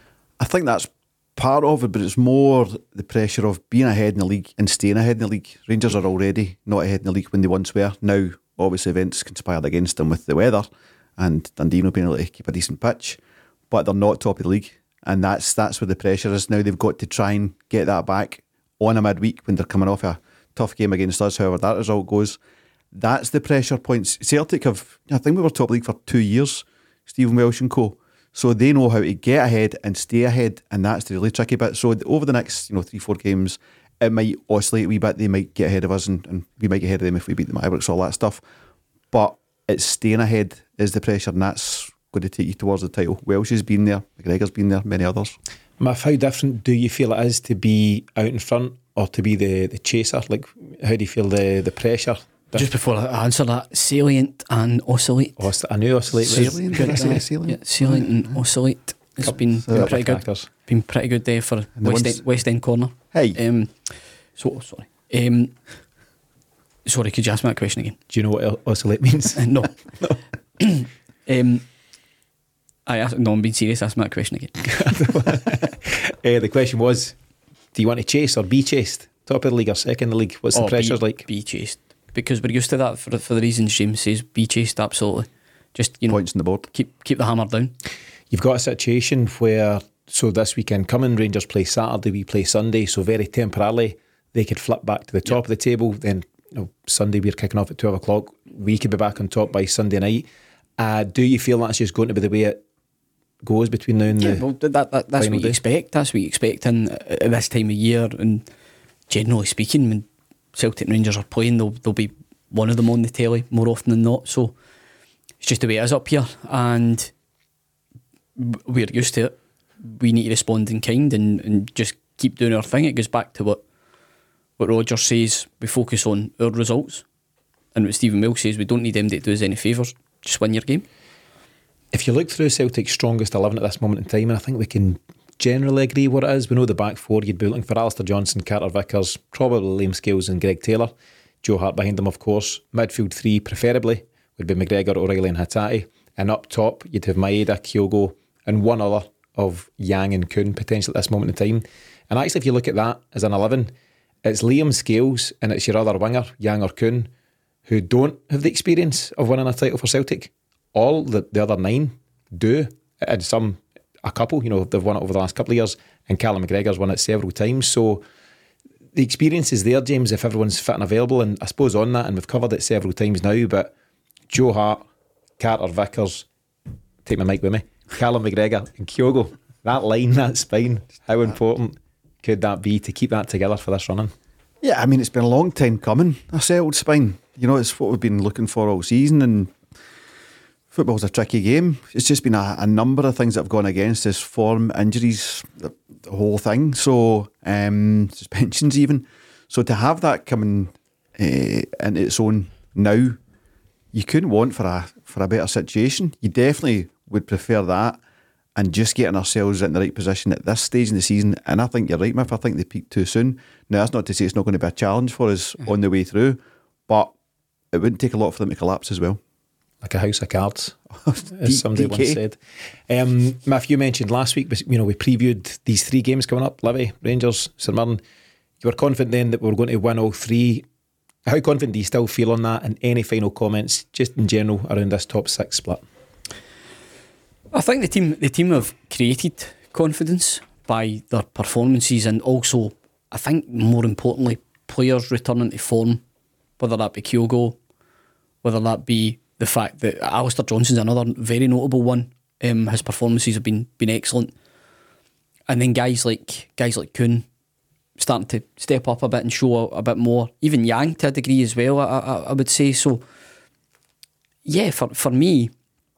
I think that's part of it, but it's more the pressure of being ahead in the league and staying ahead in the league. Rangers are already not ahead in the league when they once were. Now, obviously, events conspired against them with the weather and Dundee not being able to keep a decent pitch, but they're not top of the league, and that's that's where the pressure is. Now they've got to try and get that back on a midweek when they're coming off a tough game against us, however that result goes. That's the pressure points. Celtic have, I think we were top league for two years, Stephen Welsh and co. So they know how to get ahead and stay ahead, and that's the really tricky bit. So over the next, you know, three, four games, it might oscillate a wee bit. They might get ahead of us, and, and we might get ahead of them if we beat them at Ibrox, all that stuff. But it's staying ahead is the pressure, and that's going to take you towards the title. Welsh has been there, McGregor's been there, many others. Miff, how different do you feel it is to be out in front or to be the, the chaser? Like, how do you feel the, the pressure? Just before I answer that, salient and oscillate. Os- I knew oscillate was salient. Did I say salient? Yeah, salient and oscillate. It's Couple, been, been pretty good. Characters. Been pretty good there for West End, West End corner. Hey. Um, so sorry. Um, sorry, could you ask me that question again? Do you know what oscillate means? Uh, no. no. um, I asked, no, I'm being serious. Ask me that question again. uh, the question was, do you want to chase or be chased? Top of the league or second in the league? What's oh, the pressures be, like? Be chased. Because we're used to that for, for the reasons James says. Be chased, absolutely. Just, you know, points on the board. Keep keep the hammer down. You've got a situation where, so this weekend coming, Rangers play Saturday, we play Sunday, so very temporarily they could flip back to the top yep. of the table. Then, you know, Sunday we're kicking off at twelve o'clock. We could be back on top by Sunday night. Uh, do you feel that's just going to be the way it goes between now and yeah, the well, that, that, that's what you day? expect. That's what you expect in at this time of year. And generally speaking, when Celtic and Rangers are playing, there'll, there'll be one of them on the telly more often than not. So it's just the way it is up here, and we're used to it. We need to respond in kind and, and just keep doing our thing. It goes back to what what Rodgers says. We focus on our results, and what Stephen Welsh says, we don't need them to do us any favours. Just win your game. If you look through Celtic's strongest eleven at this moment in time, and I think we can generally agree what it is, we know the back four, you'd be looking for Alistair Johnson, Carter Vickers, probably Liam Scales and Greg Taylor. Joe Hart behind them, of course. Midfield three, preferably, would be McGregor, O'Reilly and Hattati. and up top you'd have Maeda, Kyogo, and one other of Yang and Kuhn potentially at this moment in time. And actually, if you look at that as an eleven, it's Liam Scales and it's your other winger, Yang or Kuhn, who don't have the experience of winning a title for Celtic. All the, the other nine do, and some, a couple, you know, they've won it over the last couple of years, and Callum McGregor's won it several times. So the experience is there, James, if everyone's fit and available. And I suppose on that, and we've covered it several times now, but Joe Hart, Carter Vickers, take my mic with me, Callum McGregor and Kyogo, that line, that spine, how important could that be to keep that together for this running? Yeah, I mean, it's been a long time coming, a settled spine. You know, it's what we've been looking for all season, and football's a tricky game. It's just been a, a number of things that have gone against us, form, injuries, the, the whole thing. So, um, suspensions even. So to have that coming uh, into its own now, you couldn't want for a for a better situation. You definitely would prefer that, and just getting ourselves in the right position at this stage in the season. And I think you're right, Miff. I think they peaked too soon. Now, that's not to say it's not going to be a challenge for us mm-hmm. on the way through, but it wouldn't take a lot for them to collapse as well. Like a house of cards, as somebody D K once said. Um, Miff, you mentioned last week, you know, we previewed these three games coming up, Livy, Rangers, St Mirren. You were confident then that we were going to win all three. How confident do you still feel on that? And any final comments, just in general, around this top six split? I think the team the team have created confidence by their performances, and also, I think more importantly, players returning to form, whether that be Kyogo, whether that be the fact that Alistair Johnson's another very notable one. Um, his performances have been been excellent, and then guys like guys like Kuhn starting to step up a bit and show a, a bit more. Even Yang to a degree as well, I, I, I would say. So, yeah, for for me,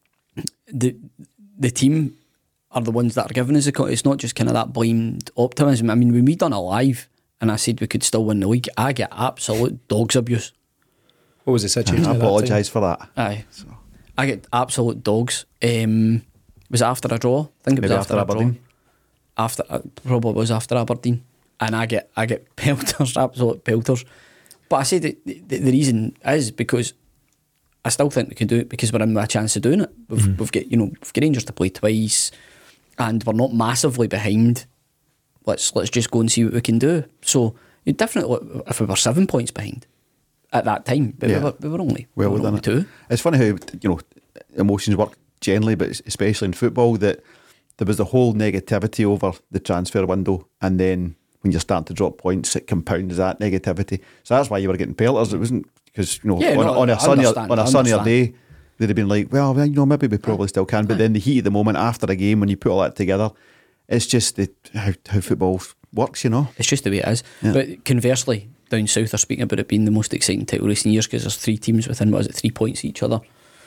the the team are the ones that are giving us a. It's not just kind of that blind optimism. I mean, when we done it live, and I said we could still win the league, I get absolute dog's abuse. What was the situation? I apologise for that. Aye, so. I get absolute dogs. Um, was it after a draw? I think it was Maybe after, after a Aberdeen. draw. After uh, probably was after Aberdeen, and I get I get pelters, absolute pelters. But I say the, the the reason is because I still think we can do it because we're in with a chance of doing it. We've mm-hmm. we've got you know we've got Rangers to play twice, and we're not massively behind. Let's let's just go and see what we can do. So you definitely, if we were seven points behind at that time, but yeah. we, were, we were only well we were within only two. It's funny how, you know, emotions work generally, but especially in football, that there was the whole negativity over the transfer window, and then when you're starting to drop points, it compounds that negativity. So that's why you were getting pelters. It wasn't because, you know, yeah, on, no, on a sunnier on a sunnier day, they'd have been like, well, you know, maybe we probably still can. But then the heat of the moment after a game, when you put all that together, it's just the, how, how football works, you know. It's just the way it is. Yeah. But conversely, down south are speaking about it being the most exciting title race in years because there's three teams within, what is it, three points each other.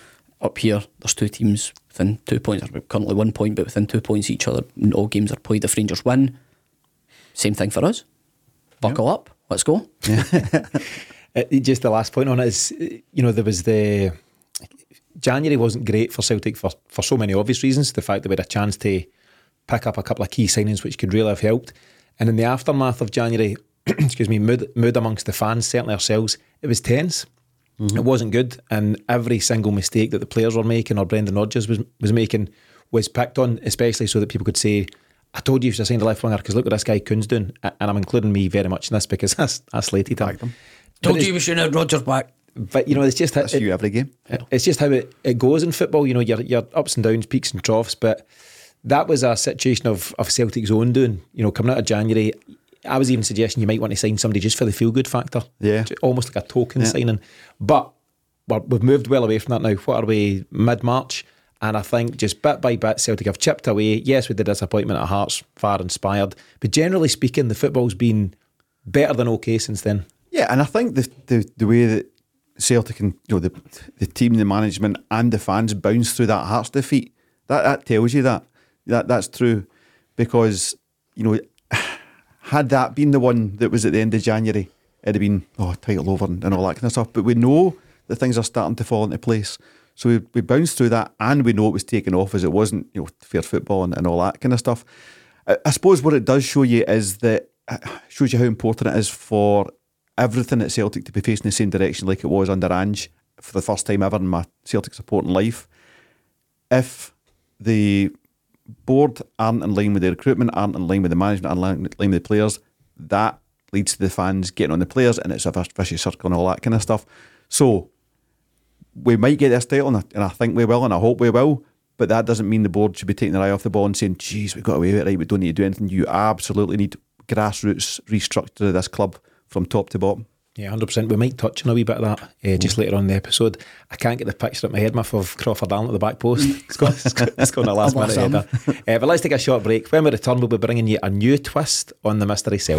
Up here, there's two teams within two points, or currently one point, but within two points each other. All games are played. If Rangers win, same thing for us. Buckle yep. up, let's go. Yeah. Just the last point on it is, you know, there was the January wasn't great for Celtic for, for so many obvious reasons. The fact that we had a chance to pick up a couple of key signings which could really have helped. And in the aftermath of January, excuse me, mood, mood amongst the fans, certainly ourselves, it was tense. Mm-hmm. It wasn't good, and every single mistake that the players were making or Brendan Rodgers was, was making was picked on, especially so that people could say, I told you you should have signed a left winger because look what this guy Kuhn's doing. And I'm including me very much in this because I, I slated him. Told you we shouldn't have Rodgers back. But you know, it's just that's it, you every game. It's just how it, it goes in football. You know, your your ups and downs, peaks and troughs. But that was a situation of of Celtic's own doing. You know, coming out of January, I was even suggesting you might want to sign somebody just for the feel good factor. Yeah, almost like a token yeah. signing. But we're, we've moved well away from that now. What are we, mid March? And I think just bit by bit, Celtic have chipped away. Yes, with the disappointment at Hearts, far inspired, but generally speaking, the football's been better than okay since then. Yeah, and I think the the, the way that Celtic and you know the the team, the management, and the fans bounced through that Hearts defeat, that that tells you that that that's true, because you know had that been the one that was at the end of January, it'd have been oh title over and, and all that kind of stuff. But we know that things are starting to fall into place. So we, we bounced through that, and we know it was taken off as it wasn't, you know, fair football and, and all that kind of stuff. I, I suppose what it does show you is that it shows you how important it is for everything at Celtic to be facing the same direction like it was under Ange for the first time ever in my Celtic supporting life. if the board aren't in line with the recruitment, aren't in line with the management, aren't in line with the players, that leads to the fans getting on the players, and it's a vicious circle and all that kind of stuff. So we might get this title, and I, and I think we will, and I hope we will, but that doesn't mean the board should be taking their eye off the ball and saying, geez, we've got away with it, right, we don't need to do anything. You absolutely need grassroots restructure of this club from top to bottom. Yeah, one hundred percent. We might touch on a wee bit of that uh, just later on in the episode. I can't get the picture up my head, Muff, of Crawford Allen at the back post. It's going, it's going, it's going a last minute header. Uh, but let's take a short break. When we return, we'll be bringing you a new twist on the Mystery Cell.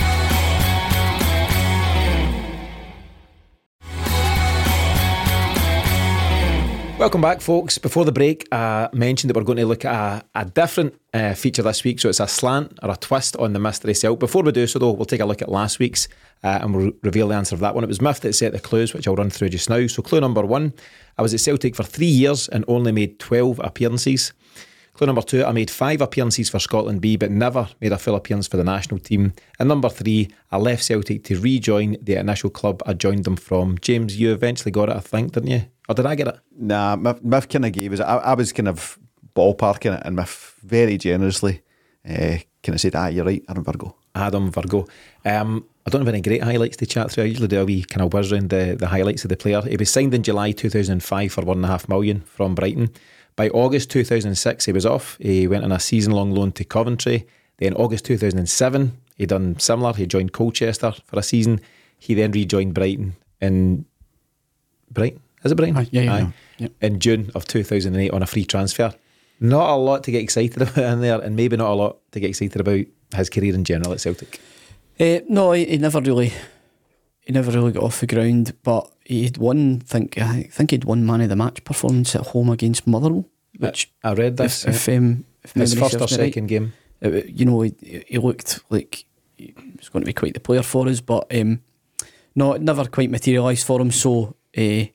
Welcome back, folks. Before the break, I mentioned that we're going to look at a, a different uh, feature this week. So it's a slant or a twist on the Mystery Cell. Before we do so, though, we'll take a look at last week's uh, and we'll reveal the answer of that one. It was Miff that set the clues, which I'll run through just now. So clue number one, I was at Celtic for three years and only made twelve appearances. Clue number two, I made five appearances for Scotland B, but never made a full appearance for the national team. And number three, I left Celtic to rejoin the initial club I joined them from. James, you eventually got it, I think, didn't you? Or did I get it? Nah, Miff, Miff kind of gave us, I, I was kind of ballparking it, and Miff very generously uh, kind of said, ah, you're right, Adam Virgo. Adam Virgo. Um, I don't have any great highlights to chat through. I usually do a wee kind of whiz around the, the highlights of the player. He was signed in July two thousand five for one and a half million from Brighton. By August two thousand six, he was off. He went on a season-long loan to Coventry. Then August two thousand seven, he done similar. He joined Colchester for a season. He then rejoined Brighton in Brighton. Is it Brighton? Aye, yeah, yeah, Aye. yeah, yeah. In June of two thousand eight on a free transfer. Not a lot to get excited about in there, and maybe not a lot to get excited about his career in general at Celtic. Uh, no, he, he never really, he never really got off the ground. But he'd won. Think I think he'd won man of the match performance at home against Motherwell. Which I read this. If, if, um, if his memory first or serves me second right, game. it, you know, he, he looked like he was going to be quite the player for us, but um, no, it never quite materialised for him. So. Uh,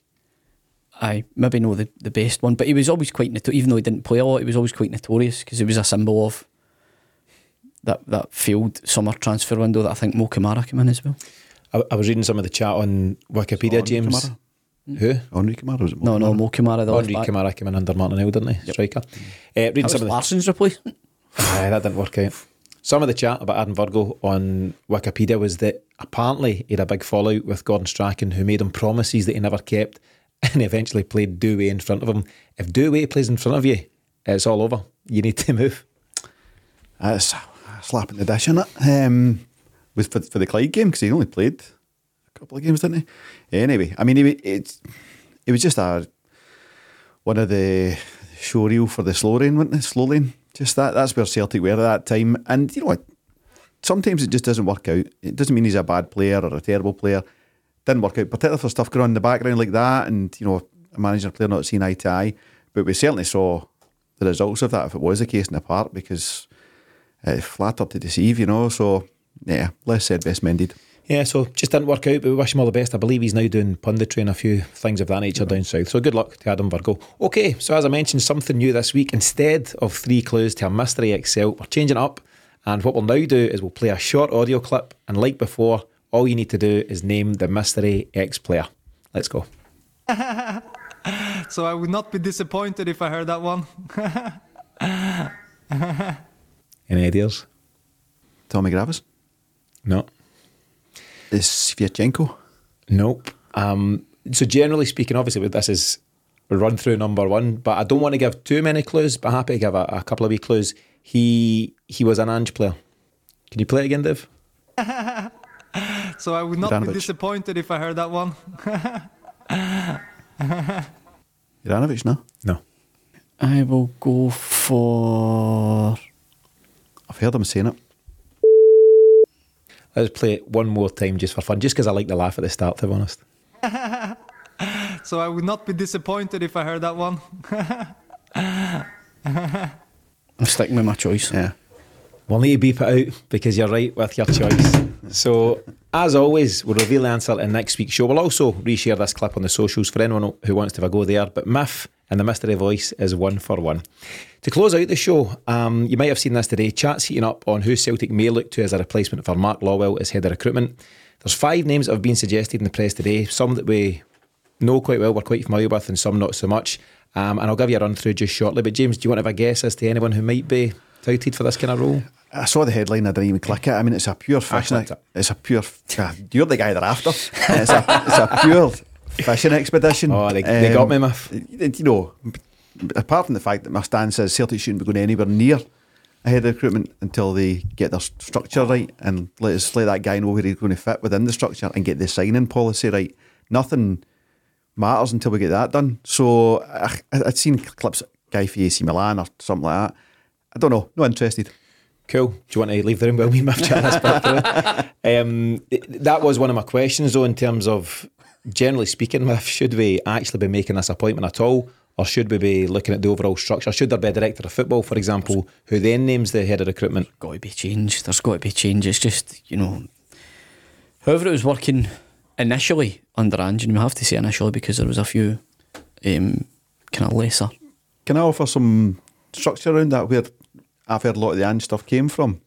I maybe know the, the best one, but he was always quite notorious. Even though he didn't play a lot, he was always quite notorious because he was a symbol of that that failed summer transfer window that I think Mo Kamara came in as well. I, I was reading some of the chat on Wikipedia, Henri James. Kamara. Who? Henri Kamara, was it? No, no, Mo Kamara. The Henri left back. Kamara came in under Martin Hill, didn't he? Yep. Striker. Uh, reading That some was of the, Larson's replacement. Aye, that didn't work out. Some of the chat about Adam Virgo on Wikipedia was that apparently he had a big fallout with Gordon Strachan, who made him promises that he never kept, and he eventually played Douay in front of him. If Douay plays in front of you, it's all over. You need to move. That's slapping the dish in it. Um, was for, for the Clyde game, because he only played a couple of games, didn't he? Anyway, I mean, he, it's, it was just a one of the showreel for the slow lane, wasn't it? Slow lane. Just that. That's where Celtic were at that time. And you know what? Sometimes it just doesn't work out. It doesn't mean he's a bad player or a terrible player. Didn't work out, particularly for stuff going on in the background like that, and you know, a manager and player not seeing eye to eye. But we certainly saw the results of that if it was the case in the park, because it flattered to deceive, you know. So yeah, less said, best mended. Yeah, so just didn't work out, but we wish him all the best. I believe he's now doing punditry and a few things of that nature down south. So good luck to Adam Virgo. Okay, so as I mentioned, something new this week. Instead of three clues to a Mystery Excel, we're changing it up. And what we'll now do is we'll play a short audio clip, and like before, all you need to do is name the Mystery X player. Let's go. So I would not be disappointed if I heard that one. Any ideas? Tommy Gravis? No. Is Sviatchenko? Nope. Um, so generally speaking, obviously this is run through number one, but I don't want to give too many clues, but happy to give a, a couple of wee clues. He he was an Ange player. Can you play it again, Dave? So I would not Ivanovic. be disappointed if I heard that one. Ivanovic, no? No. I will go for. I've heard him saying it. Let's play it one more time just for fun, just because I like the laugh at the start, to be honest. So I would not be disappointed if I heard that one. I'm sticking with my choice. Yeah. We'll need to beep it out because you're right with your choice. So, as always, we'll reveal the answer in next week's show. We'll also reshare this clip on the socials for anyone who wants to have a go there. But Miff and the Mystery Voice is one for one. To close out the show, um, you might have seen this today. Chat's heating up on who Celtic may look to as a replacement for Mark Lawwell as head of recruitment. There's five names that have been suggested in the press today. Some that we know quite well, we're quite familiar with, and some not so much. Um, and I'll give you a run through just shortly. But James, do you want to have a guess as to anyone who might be touted for this kind of role? I saw the headline, I didn't even click it. I mean, it's a pure fishing. clicked it. It's a pure. God, you're the guy they're after. it's a it's a pure fishing expedition. Oh, they, they got me, Muff. You know, apart from the fact that my stance is Celtic shouldn't be going anywhere near ahead of recruitment until they get their structure right, and let us let that guy know where he's going to fit within the structure and get the signing policy right. Nothing matters until we get that done. So I, I'd seen clips of guy for A C Milan or something like that. I don't know, not interested. Cool. Do you want to leave the room while we miff chat this back through? Um, that was one of my questions, though, in terms of, generally speaking, Miff, should we actually be making this appointment at all, or should we be looking at the overall structure? Should there be a director of football, for example, who then names the head of recruitment? There's got to be change. There's got to be change. It's just, you know, however it was working initially under Ange, and we have to say initially because there was a few um, kind of lesser. Can I offer some structure around that, where I've heard a lot of the Ange stuff came from?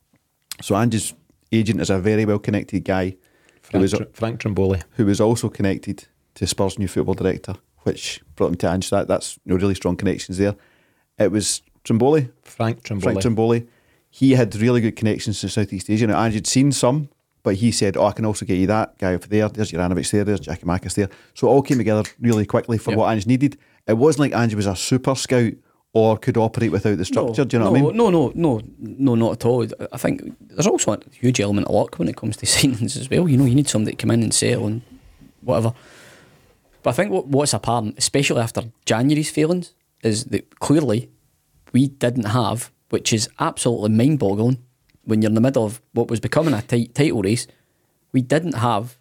So Ange's agent is a very well connected guy, Frank, who was, Tr- Frank Trimboli. who was also connected to Spurs' new football director, which brought him to Ange. That that's you know, really strong connections there. It was Trimboli, Frank Trimboli. Frank Trimboli. He had really good connections to Southeast Asia. Now Ange had seen some, but he said, "Oh, I can also get you that guy over there. There's Juranovic there. There's Giakoumakis there." So it all came together really quickly for Yep. what Ange needed. It wasn't like Ange was a super scout or could operate without the structure. No, do you know no, what I mean? No, no, no, no, not at all. I think there's also a huge element of luck when it comes to signings as well. You know, you need somebody to come in and settle and whatever. But I think what, what's apparent, especially after January's failings, is that clearly we didn't have, which is absolutely mind-boggling when you're in the middle of what was becoming a tight title race, we didn't have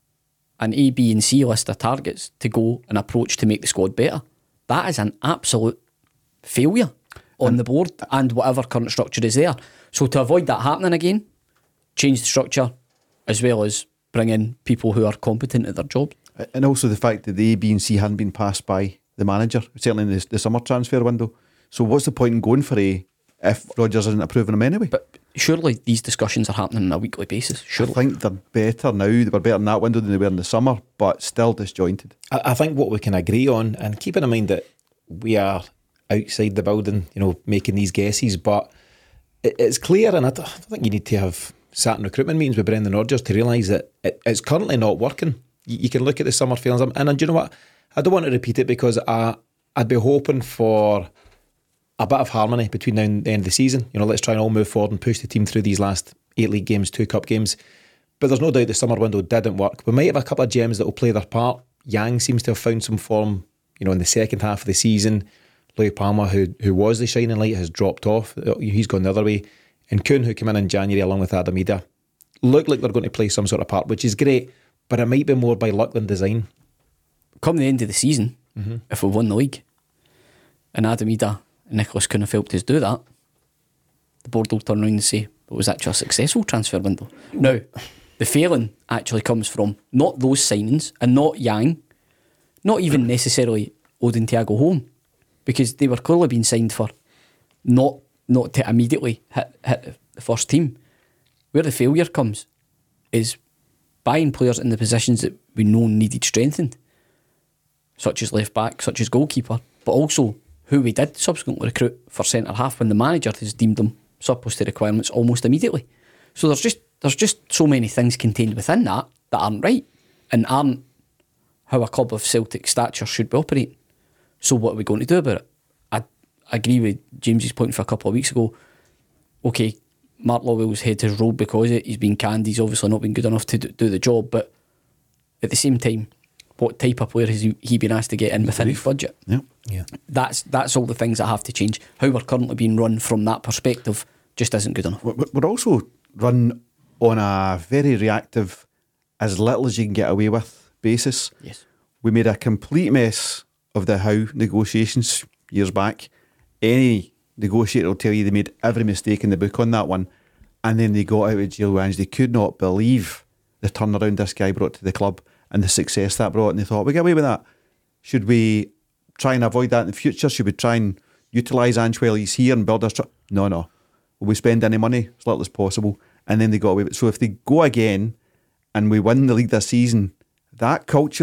an A, B and C list of targets to go and approach to make the squad better. That is an absolute failure on and the board and whatever current structure is there. So to avoid that happening again, change the structure as well as bring in people who are competent at their jobs. And also the fact that the A, B and C hadn't been passed by the manager, certainly in the, the summer transfer window. So what's the point in going for A if Rodgers isn't approving them anyway? But surely these discussions are happening on a weekly basis. Surely. I think they're better now. They were better in that window than they were in the summer, but still disjointed. I, I think what we can agree on, and keeping in mind that we are outside the building, you know, making these guesses, but it, it's clear, and I don't, I don't think you need to have sat in recruitment meetings with Brendan Rodgers to realise that it, it's currently not working. You, you can look at the summer failings, and, and do you know what? I don't want to repeat it because I, I'd be hoping for a bit of harmony between now and the end of the season. You know, let's try and all move forward and push the team through these last eight league games, two cup games. But there's no doubt the summer window didn't work. We might have a couple of gems that will play their part. Yang seems to have found some form, you know, in the second half of the season. Louis Palmer, who who was the shining light, has dropped off. He's gone the other way. And Kuhn, who came in in January along with Adam Ida, look like they're going to play some sort of part, which is great, but it might be more by luck than design. Come the end of the season, mm-hmm. if we won the league, and Adam Ida and Nicholas Kuhn have helped us do that, the board will turn around and say, well, was actually a successful transfer window? Now, the failing actually comes from not those signings and not Yang, not even necessarily Odin Thiago Holm, because they were clearly being signed for not not to immediately hit, hit the first team. Where the failure comes is buying players in the positions that we know needed strengthened, such as left back, such as goalkeeper, but also who we did subsequently recruit for centre half when the manager has deemed them surplus to requirements almost immediately. So there's just there's just so many things contained within that that aren't right and aren't how a club of Celtic stature should be operating. So what are we going to do about it? I agree with James's point for a couple of weeks ago. Okay, Mark Lawwell's head has rolled because it. He's been canned. He's obviously not been good enough to do the job. But at the same time, what type of player has he, he been asked to get in within his budget? Yeah, yeah. That's that's all the things that have to change. How we're currently being run from that perspective just isn't good enough. We're also run on a very reactive, as little as you can get away with basis. Yes. We made a complete mess of the How negotiations years back. Any negotiator will tell you they made every mistake in the book on that one, and then they got out of jail and they could not believe the turnaround this guy brought to the club and the success that brought, and they thought, we get away with that. Should we try and avoid that in the future? Should we try and utilise Ange while he's here and build a structure? No, no. Will we spend any money? As little as possible. And then they got away with it. So if they go again and we win the league this season, that cultural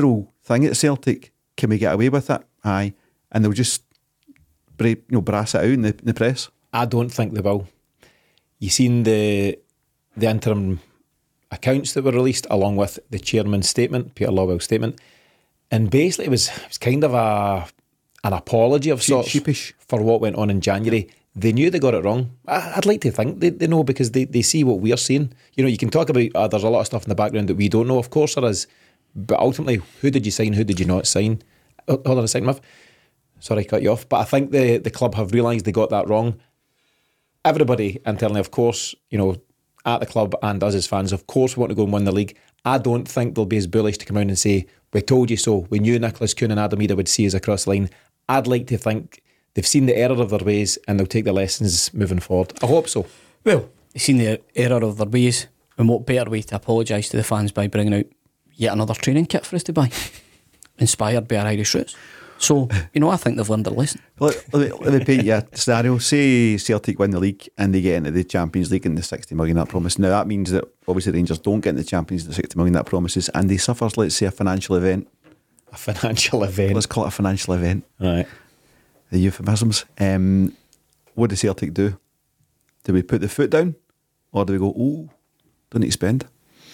thing at Celtic. Can we get away with it? Aye. And they'll just bra- you know, brass it out in the, in the press. I don't think they will. You seen the the interim accounts that were released along with the chairman's statement, Peter Lawwell's statement, and basically it was, it was kind of a an apology of sorts sheepish for what went on in January. They knew they got it wrong. I, I'd like to think they, they know because they, they see what we're seeing. You know, you can talk about uh, there's a lot of stuff in the background that we don't know. Of course there is. But ultimately, who did you sign? Who did you not sign? Oh, hold on a second, Miff. Sorry, I cut you off. But I think the, the club have realised they got that wrong. Everybody internally, of course, you know, at the club and us as fans, of course, we want to go and win the league. I don't think they'll be as bullish to come out and say, we told you so. We knew Nicholas Kuhn and Adam Ida would see us across the line. I'd like to think they've seen the error of their ways and they'll take the lessons moving forward. I hope so. Well, they've seen the error of their ways, and what better way to apologise to the fans by bringing out yet another training kit for us to buy, inspired by our Irish roots. So, you know, I think they've learned their lesson. Let, let, me, let me paint you a scenario. Say Celtic win the league and they get into the Champions League and the sixty million that promise. Now that means that obviously Rangers don't get into the Champions League, the sixty million that promises, and they suffer, let's say, a financial event. A financial event. Let's call it a financial event. Right. The euphemisms. Um, what does Celtic do? Do we put the foot down, or do we go, oh, don't need to spend?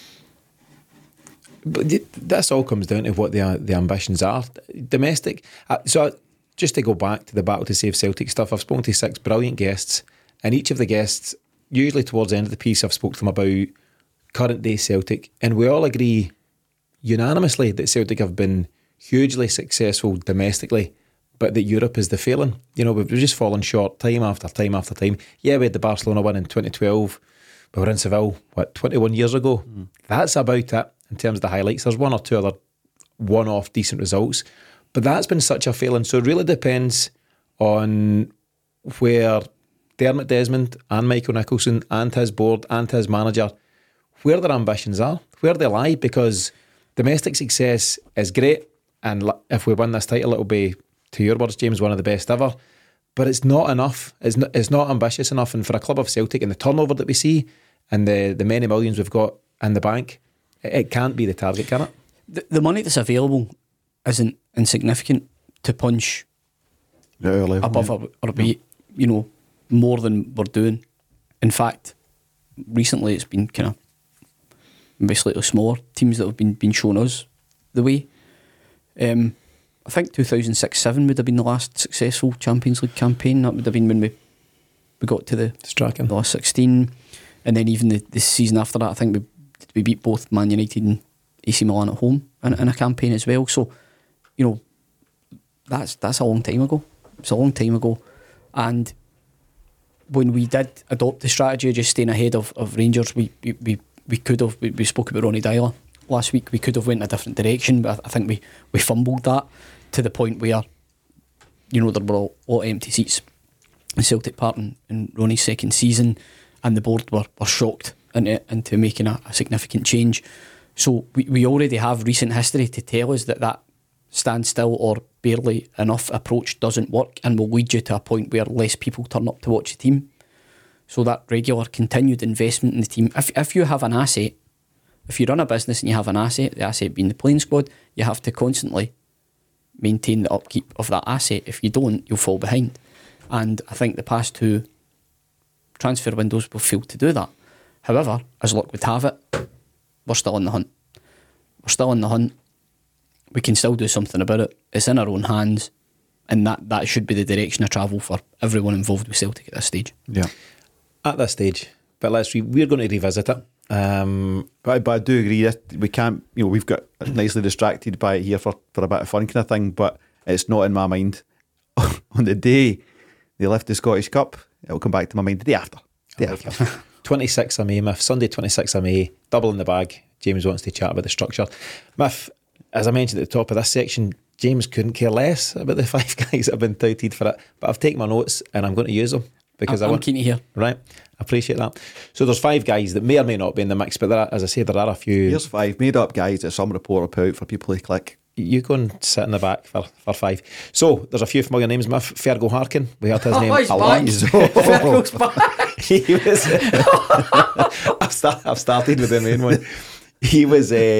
But this all comes down to what the the ambitions are. Domestic. Uh, so just to go back to the Battle to Save Celtic stuff, I've spoken to six brilliant guests, and each of the guests, usually towards the end of the piece, I've spoken to them about current day Celtic, and we all agree unanimously that Celtic have been hugely successful domestically, but that Europe is the failing. You know, we've just fallen short time after time after time. Yeah, we had the Barcelona win in twenty twelve. We were in Seville, what, twenty-one years ago? Mm. That's about it in terms of the highlights. There's one or two other one-off decent results, but that's been such a failing. So it really depends on where Dermot Desmond and Michael Nicholson and his board and his manager, where their ambitions are, where they lie, because domestic success is great, and if we win this title, it'll be, to your words, James, one of the best ever. But it's not enough. It's not, it's not ambitious enough. And for a club of Celtic and the turnover that we see and the, the many millions we've got in the bank, it, it can't be the target, can it? The, the money that's available isn't insignificant to punch yeah, level, above yeah. or, or be, you know, more than we're doing. In fact, recently it's been kind of maybe slightly smaller teams that have been, been shown us the way. Um, I think two thousand six seven would have been the last successful Champions League campaign. That would have been when we we got to the, Strachan. the last sixteen, and then even the, the season after that, I think we we beat both Man United and A C Milan at home in, in a campaign as well. So, you know, that's that's a long time ago. It's a long time ago, and when we did adopt the strategy of just staying ahead of, of Rangers, we we we, we could have. We, we spoke about Ronny Deila last week. We could have went a different direction, but I, I think we, we fumbled that to the point where, you know, there were a lot of empty seats in Celtic Park in, in Ronnie's second season, and the board were, were shocked into, into making a, a significant change. So we, we already have recent history to tell us that that standstill or barely enough approach doesn't work and will lead you to a point where less people turn up to watch the team. So that regular continued investment in the team, if if you have an asset, if you run a business and you have an asset, the asset being the playing squad, you have to constantly maintain the upkeep of that asset. If you don't, you'll fall behind. And I think the past two transfer windows will fail to do that. However, as luck would have it, we're still on the hunt. We're still on the hunt. We can still do something about it. It's in our own hands, and that, that should be the direction of travel for everyone involved with Celtic at this stage. Yeah. At this stage. But let's re- we're going to revisit it. Um, but, but I do agree that we can't, you know, we've got nicely distracted by it here for, for a bit of fun kind of thing, but it's not in my mind. On the day they lift the Scottish Cup, it'll come back to my mind the day after. The day after. twenty-sixth of May, Miff, Sunday twenty-sixth of May, double in the bag. James wants to chat about the structure. Miff, as I mentioned at the top of this section, James couldn't care less about the five guys that have been touted for it, but I've taken my notes and I'm going to use them. Because I'm, I want, I'm keen to hear. Right, I appreciate that. So there's five guys that may or may not be in the mix, but there are, as I say, there are a few. Here's five made up guys that some report will put out for people to click. You go and sit in the back for, for five. So there's a few familiar names, Miff. Fergal Harkin, we heard his Oh, name he's a lot. back. Fergal's back. He was. I've, start, I've started with the main one. He was uh,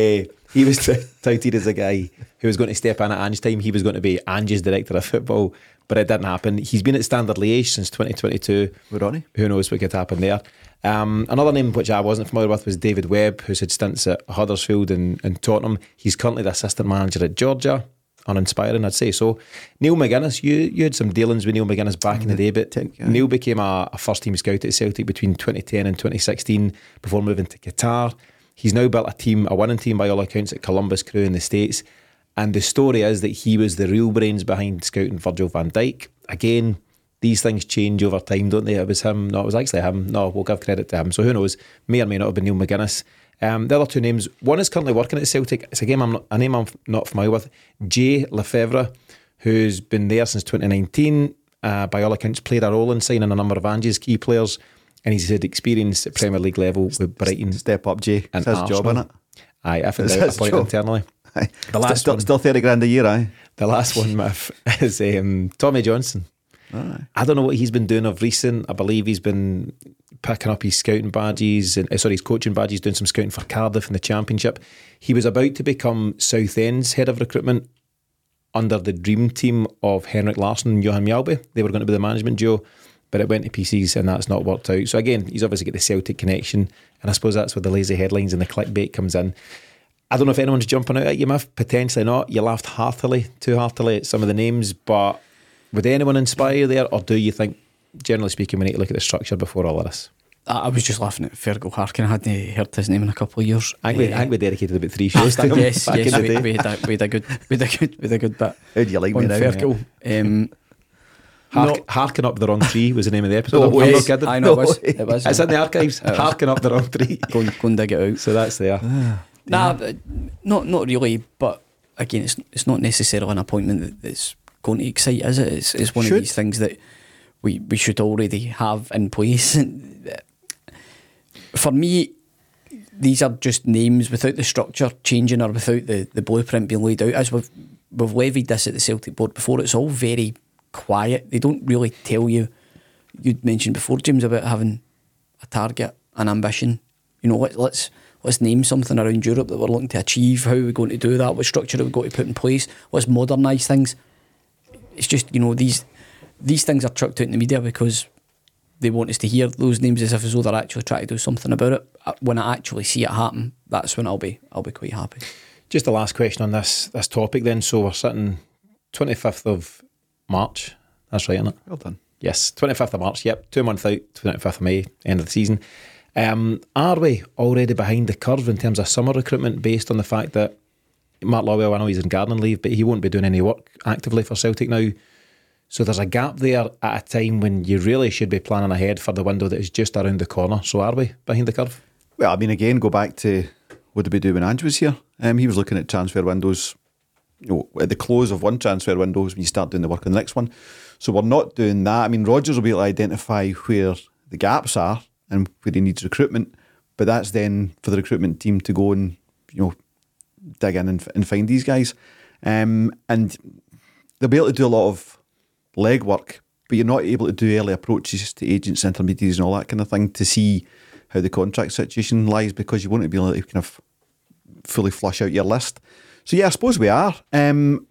he was t- touted as a guy who was going to step in at Ange's time. He was going to be Ange's director of football, but it didn't happen. He's been at Standard Liège since twenty twenty-two. We're on it. Who knows what could happen there. Um, another name which I wasn't familiar with was David Webb, who's had stints at Huddersfield and, and Tottenham. He's currently the assistant manager at Georgia. Uninspiring, I'd say. So Neil McGuinness, you you had some dealings with Neil McGuinness back in the day, but yeah. Neil became a, a first team scout at Celtic between twenty ten and twenty sixteen before moving to Qatar. He's now built a team, a winning team by all accounts, at Columbus Crew in the States. And the story is that he was the real brains behind scouting Virgil van Dijk. Again, these things change over time, don't they? It was him. No, it was actually him. No, we'll give credit to him. So who knows? May or may not have been Neil McGuinness. Um, the other two names, one is currently working at Celtic. It's a game I'm not, a name I'm not familiar with. Jay Lefebvre, who's been there since twenty nineteen. Uh, by all accounts, played a role in signing a number of Ange's key players, and he's had experience at Premier League level with Brighton. Step up, Jay. And It's his job, Arsenal. innit? Aye, I found It's out his a point job. internally. Aye. The last still, one. still thirty grand a year, aye. The last one, Miff, is um, Tommy Johnson. Aye. I don't know what he's been doing of recent. I believe he's been picking up his scouting badges and uh, sorry, his coaching badges, doing some scouting for Cardiff in the Championship. He was about to become Southend's head of recruitment under the dream team of Henrik Larsson and Johan Mjällby. They were going to be the management duo, but it went to pieces and that's not worked out. So again, he's obviously got the Celtic connection, and I suppose that's where the lazy headlines and the clickbait comes in. I don't know if anyone's jumping out at you, Miff. Potentially not. You laughed heartily, too heartily at some of the names, but would anyone inspire you there, or do you think, generally speaking, we need to look at the structure before all of this? I, I was just laughing at Fergal Harkin. I hadn't heard his name in a couple of years. I think, we, I think we dedicated about three shows to him yes, back yes, in the we, day. we, had a, we had a good, we had a good, we had a good bit. How do you like me on now? Fergal. Um, Hark, no, Harken Up the Wrong Tree was the name of the episode. No I'm way. not kidding. I know it was. It was. It's in the archives. Harken Up the Wrong Tree. Go and, go and dig it out. So that's there. Nah, but not not really. But again, it's it's not necessarily an appointment that, that's going to excite, is it? It's, it's one Should. of these things that we, we should already have in place. For me, these are just names without the structure changing or without the, the blueprint being laid out. As we've we've levied this at the Celtic board before, it's all very quiet. They don't really tell you. You'd mentioned before, James, about having a target, an ambition. You know, let, let's let's name something around Europe that we're looking to achieve. How are we going to do that? What structure are we going to put in place? Let's modernise things. It's just, you know, these these things are chucked out in the media because they want us to hear those names as if as though they're actually trying to do something about it. When I actually see it happen, that's when I'll be I'll be quite happy. Just the last question on this this topic then. So we're sitting twenty-fifth of March. That's right, isn't it? Well done. Yes, twenty-fifth of March. Yep, two months out, twenty-fifth of May, end of the season. Um, are we already behind the curve in terms of summer recruitment based on the fact that Mark Lawwell, I know he's in gardening leave, but he won't be doing any work actively for Celtic now. So there's a gap there at a time when you really should be planning ahead for the window that is just around the corner. So are we behind the curve? Well, I mean, again, go back to what did we do when Ange was here? Um, he was looking at transfer windows, you know, at the close of one transfer window when you start doing the work on the next one. So we're not doing that. I mean, Rodgers will be able to identify where the gaps are and where he needs recruitment, but that's then for the recruitment team to go and, you know, dig in and, and find these guys. Um, and they'll be able to do a lot of legwork, but you're not able to do early approaches to agents, intermediaries and all that kind of thing to see how the contract situation lies, because you won't be able to kind of fully flush out your list. So yeah, I suppose we are. Um,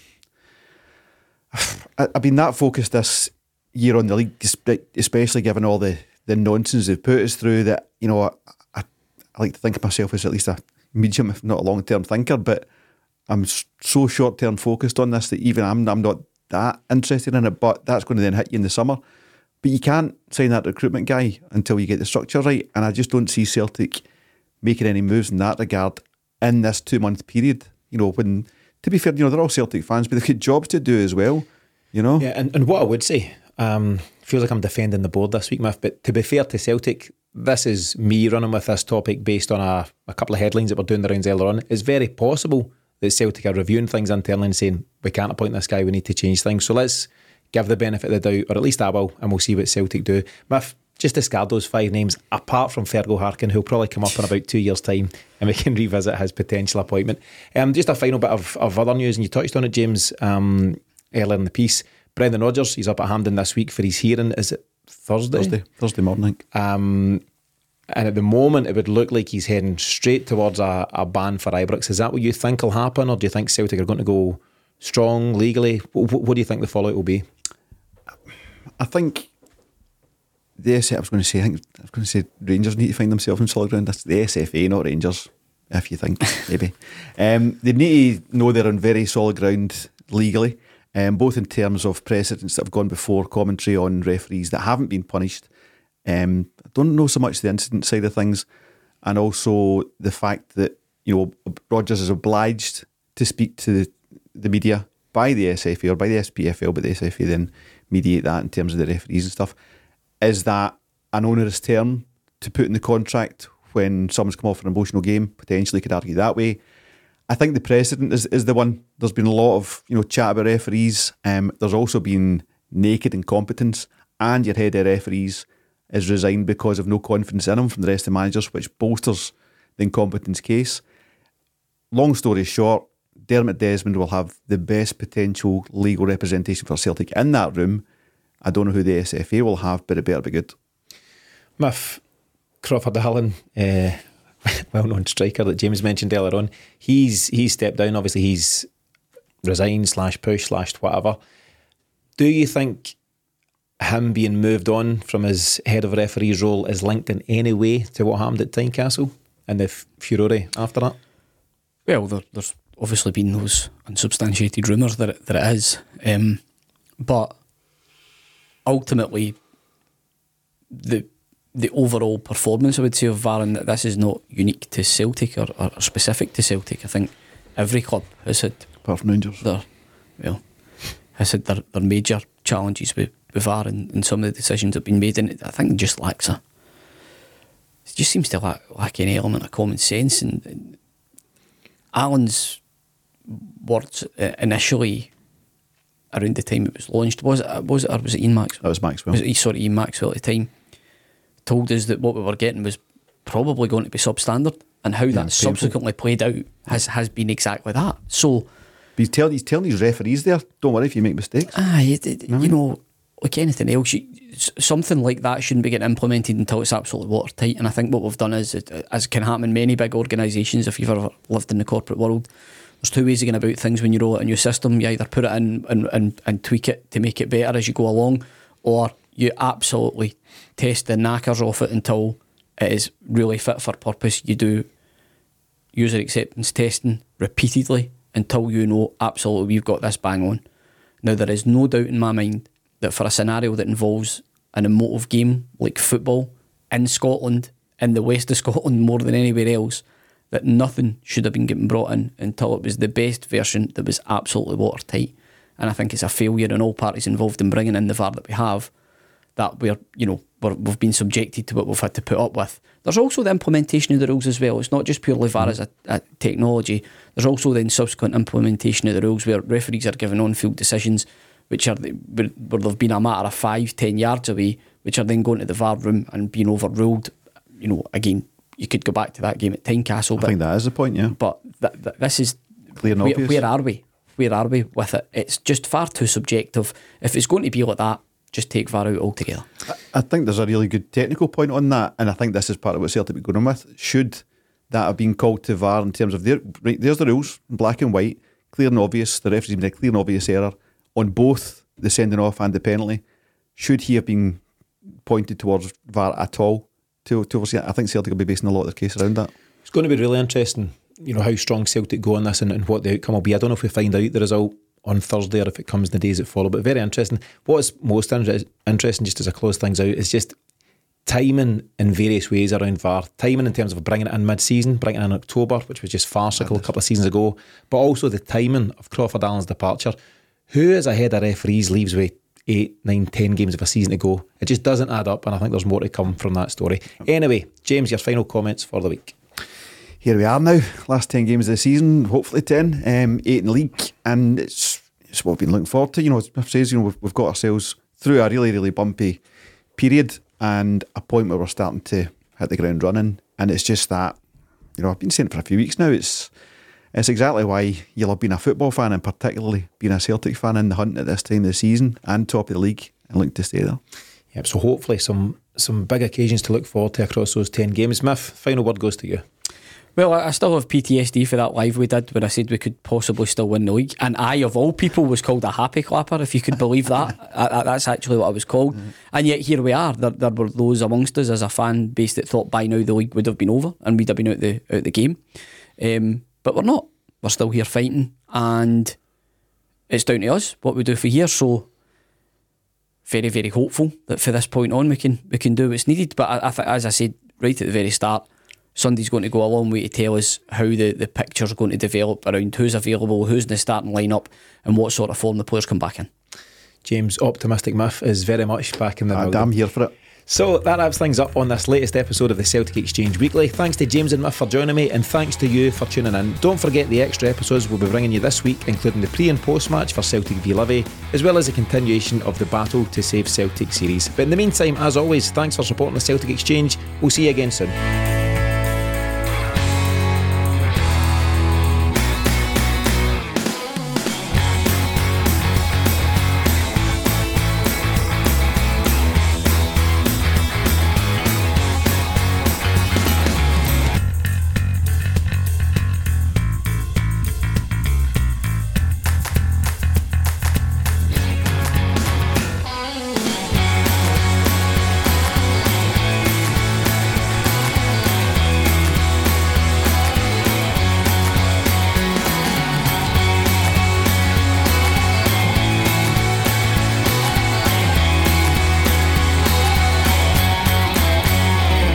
I, I've been that focused this year on the league, especially given all the, the nonsense they've put us through, that, you know, I, I, I like to think of myself as at least a medium, if not a long-term thinker, but I'm so short-term focused on this that even I'm, I'm not that interested in it, but that's going to then hit you in the summer. But you can't sign that recruitment guy until you get the structure right, and I just don't see Celtic making any moves in that regard in this two-month period. You know, when, to be fair, you know, they're all Celtic fans, but they've got jobs to do as well, you know? Yeah, and, and what I would say, um, feels like I'm defending the board this week, Miff, but to be fair to Celtic, this is me running with this topic based on a, a couple of headlines that we're doing the rounds earlier on. It's very possible that Celtic are reviewing things internally and saying, we can't appoint this guy, we need to change things. So let's give the benefit of the doubt, or at least I will, and we'll see what Celtic do. Miff, just discard those five names, apart from Fergal Harkin, who'll probably come up in about two years' time, and we can revisit his potential appointment. Um, just a final bit of, of other news, and you touched on it, James, um, earlier in the piece. Brendan Rodgers, he's up at Hampden this week for his hearing. Is it Thursday? Thursday, Thursday morning. Um, And at the moment, it would look like he's heading straight towards a, a ban for Ibrox. Is that what you think will happen, or do you think Celtic are going to go strong legally? What, what do you think the fallout will be? I think the S F A, I was going to say, I think I was going to say Rangers need to find themselves in solid ground. That's the S F A, not Rangers, if you think, maybe. Um, they need to know they're on very solid ground legally, um, both in terms of precedents that have gone before, commentary on referees that haven't been punished. Um, I don't know so much the incident side of things, and also the fact that, you know, Rodgers is obliged to speak to the, the media by the S F A or by the S P F L, but the S F A then mediate that in terms of the referees and stuff. Is that an onerous term to put in the contract when someone's come off an emotional game? Potentially could argue that way. I think the precedent is, is the one. There's been a lot of, you know, chat about referees. Um, there's also been naked incompetence, and your head of referees is resigned because of no confidence in him from the rest of the managers, which bolsters the incompetence case. Long story short, Dermot Desmond will have the best potential legal representation for Celtic in that room. I don't know who the S F A will have, but it better be good. Miff Crawford Allen, uh, well-known striker that James mentioned earlier on, he's he's stepped down. Obviously, he's resigned slash push slash whatever. Do you think him being moved on from his head of referees role is linked in any way to what happened at Tynecastle and the furore after that? Well, there, there's obviously been those unsubstantiated rumours that it, that it is, um, but ultimately, the the overall performance, I would say, of V A R, and that this is not unique to Celtic or, or specific to Celtic. I think every club has had, apart from Rangers, their well, has had their, their major challenges with, with V A R, and, and some of the decisions that have been made, and I think it just lacks a. It just seems to lack, lack any element of common sense. And, and Alan's words uh, initially, around the time it was launched, was it was it or was it Ian Maxwell? That was Maxwell. Was it, sorry, Ian Maxwell at the time told us that what we were getting was probably going to be substandard, and how Yeah, that it's painful. subsequently played out has, has been exactly that. So, But he's telling, he's telling his referees there, don't worry if you make mistakes. ah, you, you know, like anything else, you, s- something like that shouldn't be getting implemented until it's absolutely watertight. And I think what we've done is, it- as can happen in many big organisations, if you've ever lived in the corporate world, there's two ways of going about things when you roll it in your system. You either put it in and, and, and tweak it to make it better as you go along, or you absolutely test the knackers off it until it is really fit for purpose. You do user acceptance testing repeatedly until you know absolutely we've got this bang on. Now, there is no doubt in my mind that for a scenario that involves an emotive game like football in Scotland, in the west of Scotland more than anywhere else, that nothing should have been getting brought in until it was the best version that was absolutely watertight. And I think it's a failure in all parties involved in bringing in the V A R that we have, that we're, you know, we're, we've been subjected to what we've had to put up with. There's also the implementation of the rules as well. It's not just purely V A R as a, a technology. There's also then subsequent implementation of the rules where referees are given on-field decisions which are the, where, where they've been a matter of five, ten yards away, which are then going to the V A R room and being overruled. You know, again, you could go back to that game at Tynecastle. I but, think that is the point, yeah. But th- th- this is Clear and where, obvious. where are we? Where are we with it? It's just far too subjective. If it's going to be like that, just take V A R out altogether. I think there's a really good technical point on that, and I think this is part of what Celtic be going on with. Should that have been called to V A R in terms of their, right, there's the rules, black and white, clear and obvious, the referee's made a clear and obvious error on both the sending off and the penalty. Should he have been pointed towards V A R at all to, to oversee it? I think Celtic will be basing a lot of their case around that. It's going to be really interesting, you know, how strong Celtic go on this and, and what the outcome will be. I don't know if we find out the result on Thursday or if it comes in the days that follow, but very interesting. What's most inter- interesting, just as I close things out, is just timing in various ways around V A R. Timing in terms of bringing it in mid-season, bringing it in October, which was just farcical a couple of seasons ago, but also the timing of Crawford Allen's departure. Who as a head of referees leaves with eight, nine, ten games of a season to go? It just doesn't add up, and I think there's more to come from that story. Anyway, James, your final comments for the week. Here we are now, last ten games of the season, hopefully ten, um, eight in the league, and it's it's what we've been looking forward to. You know, as Biff says, you know, we've, we've got ourselves through a really, really bumpy period and a point where we're starting to hit the ground running, and it's just that, you know, I've been saying it for a few weeks now, it's it's exactly why you'll have been a football fan, and particularly being a Celtic fan in the hunt at this time of the season and top of the league and looking to stay there. Yep, so hopefully some some big occasions to look forward to across those ten games. Miff, final word goes to you. Well, I still have P T S D for that live we did where I said we could possibly still win the league, and I, of all people, was called a happy clapper, if you could believe that. I, that's actually what I was called. Mm-hmm. And yet here we are. There, there were those amongst us as a fan base that thought by now the league would have been over and we'd have been out the out the game. Um, but we're not. We're still here fighting, and it's down to us what we do for here. So very, very hopeful that for this point on we can we can do what's needed. But I, I think, as I said right at the very start, Sunday's going to go a long way to tell us how the, the picture's going to develop around who's available, who's in the starting lineup, and what sort of form the players come back in. James, optimistic Miff is very much back in the I'm damn here for it. So that wraps things up on this latest episode of the Celtic Exchange Weekly. Thanks to James and Miff for joining me, and thanks to you for tuning in. Don't forget the extra episodes we'll be bringing you this week, including the pre and post match for Celtic v Livy, as well as a continuation of the Battle to Save Celtic series. But in the meantime, as always, thanks for supporting the Celtic Exchange. We'll see you again soon.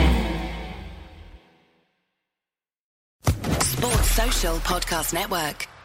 Social Podcast Network.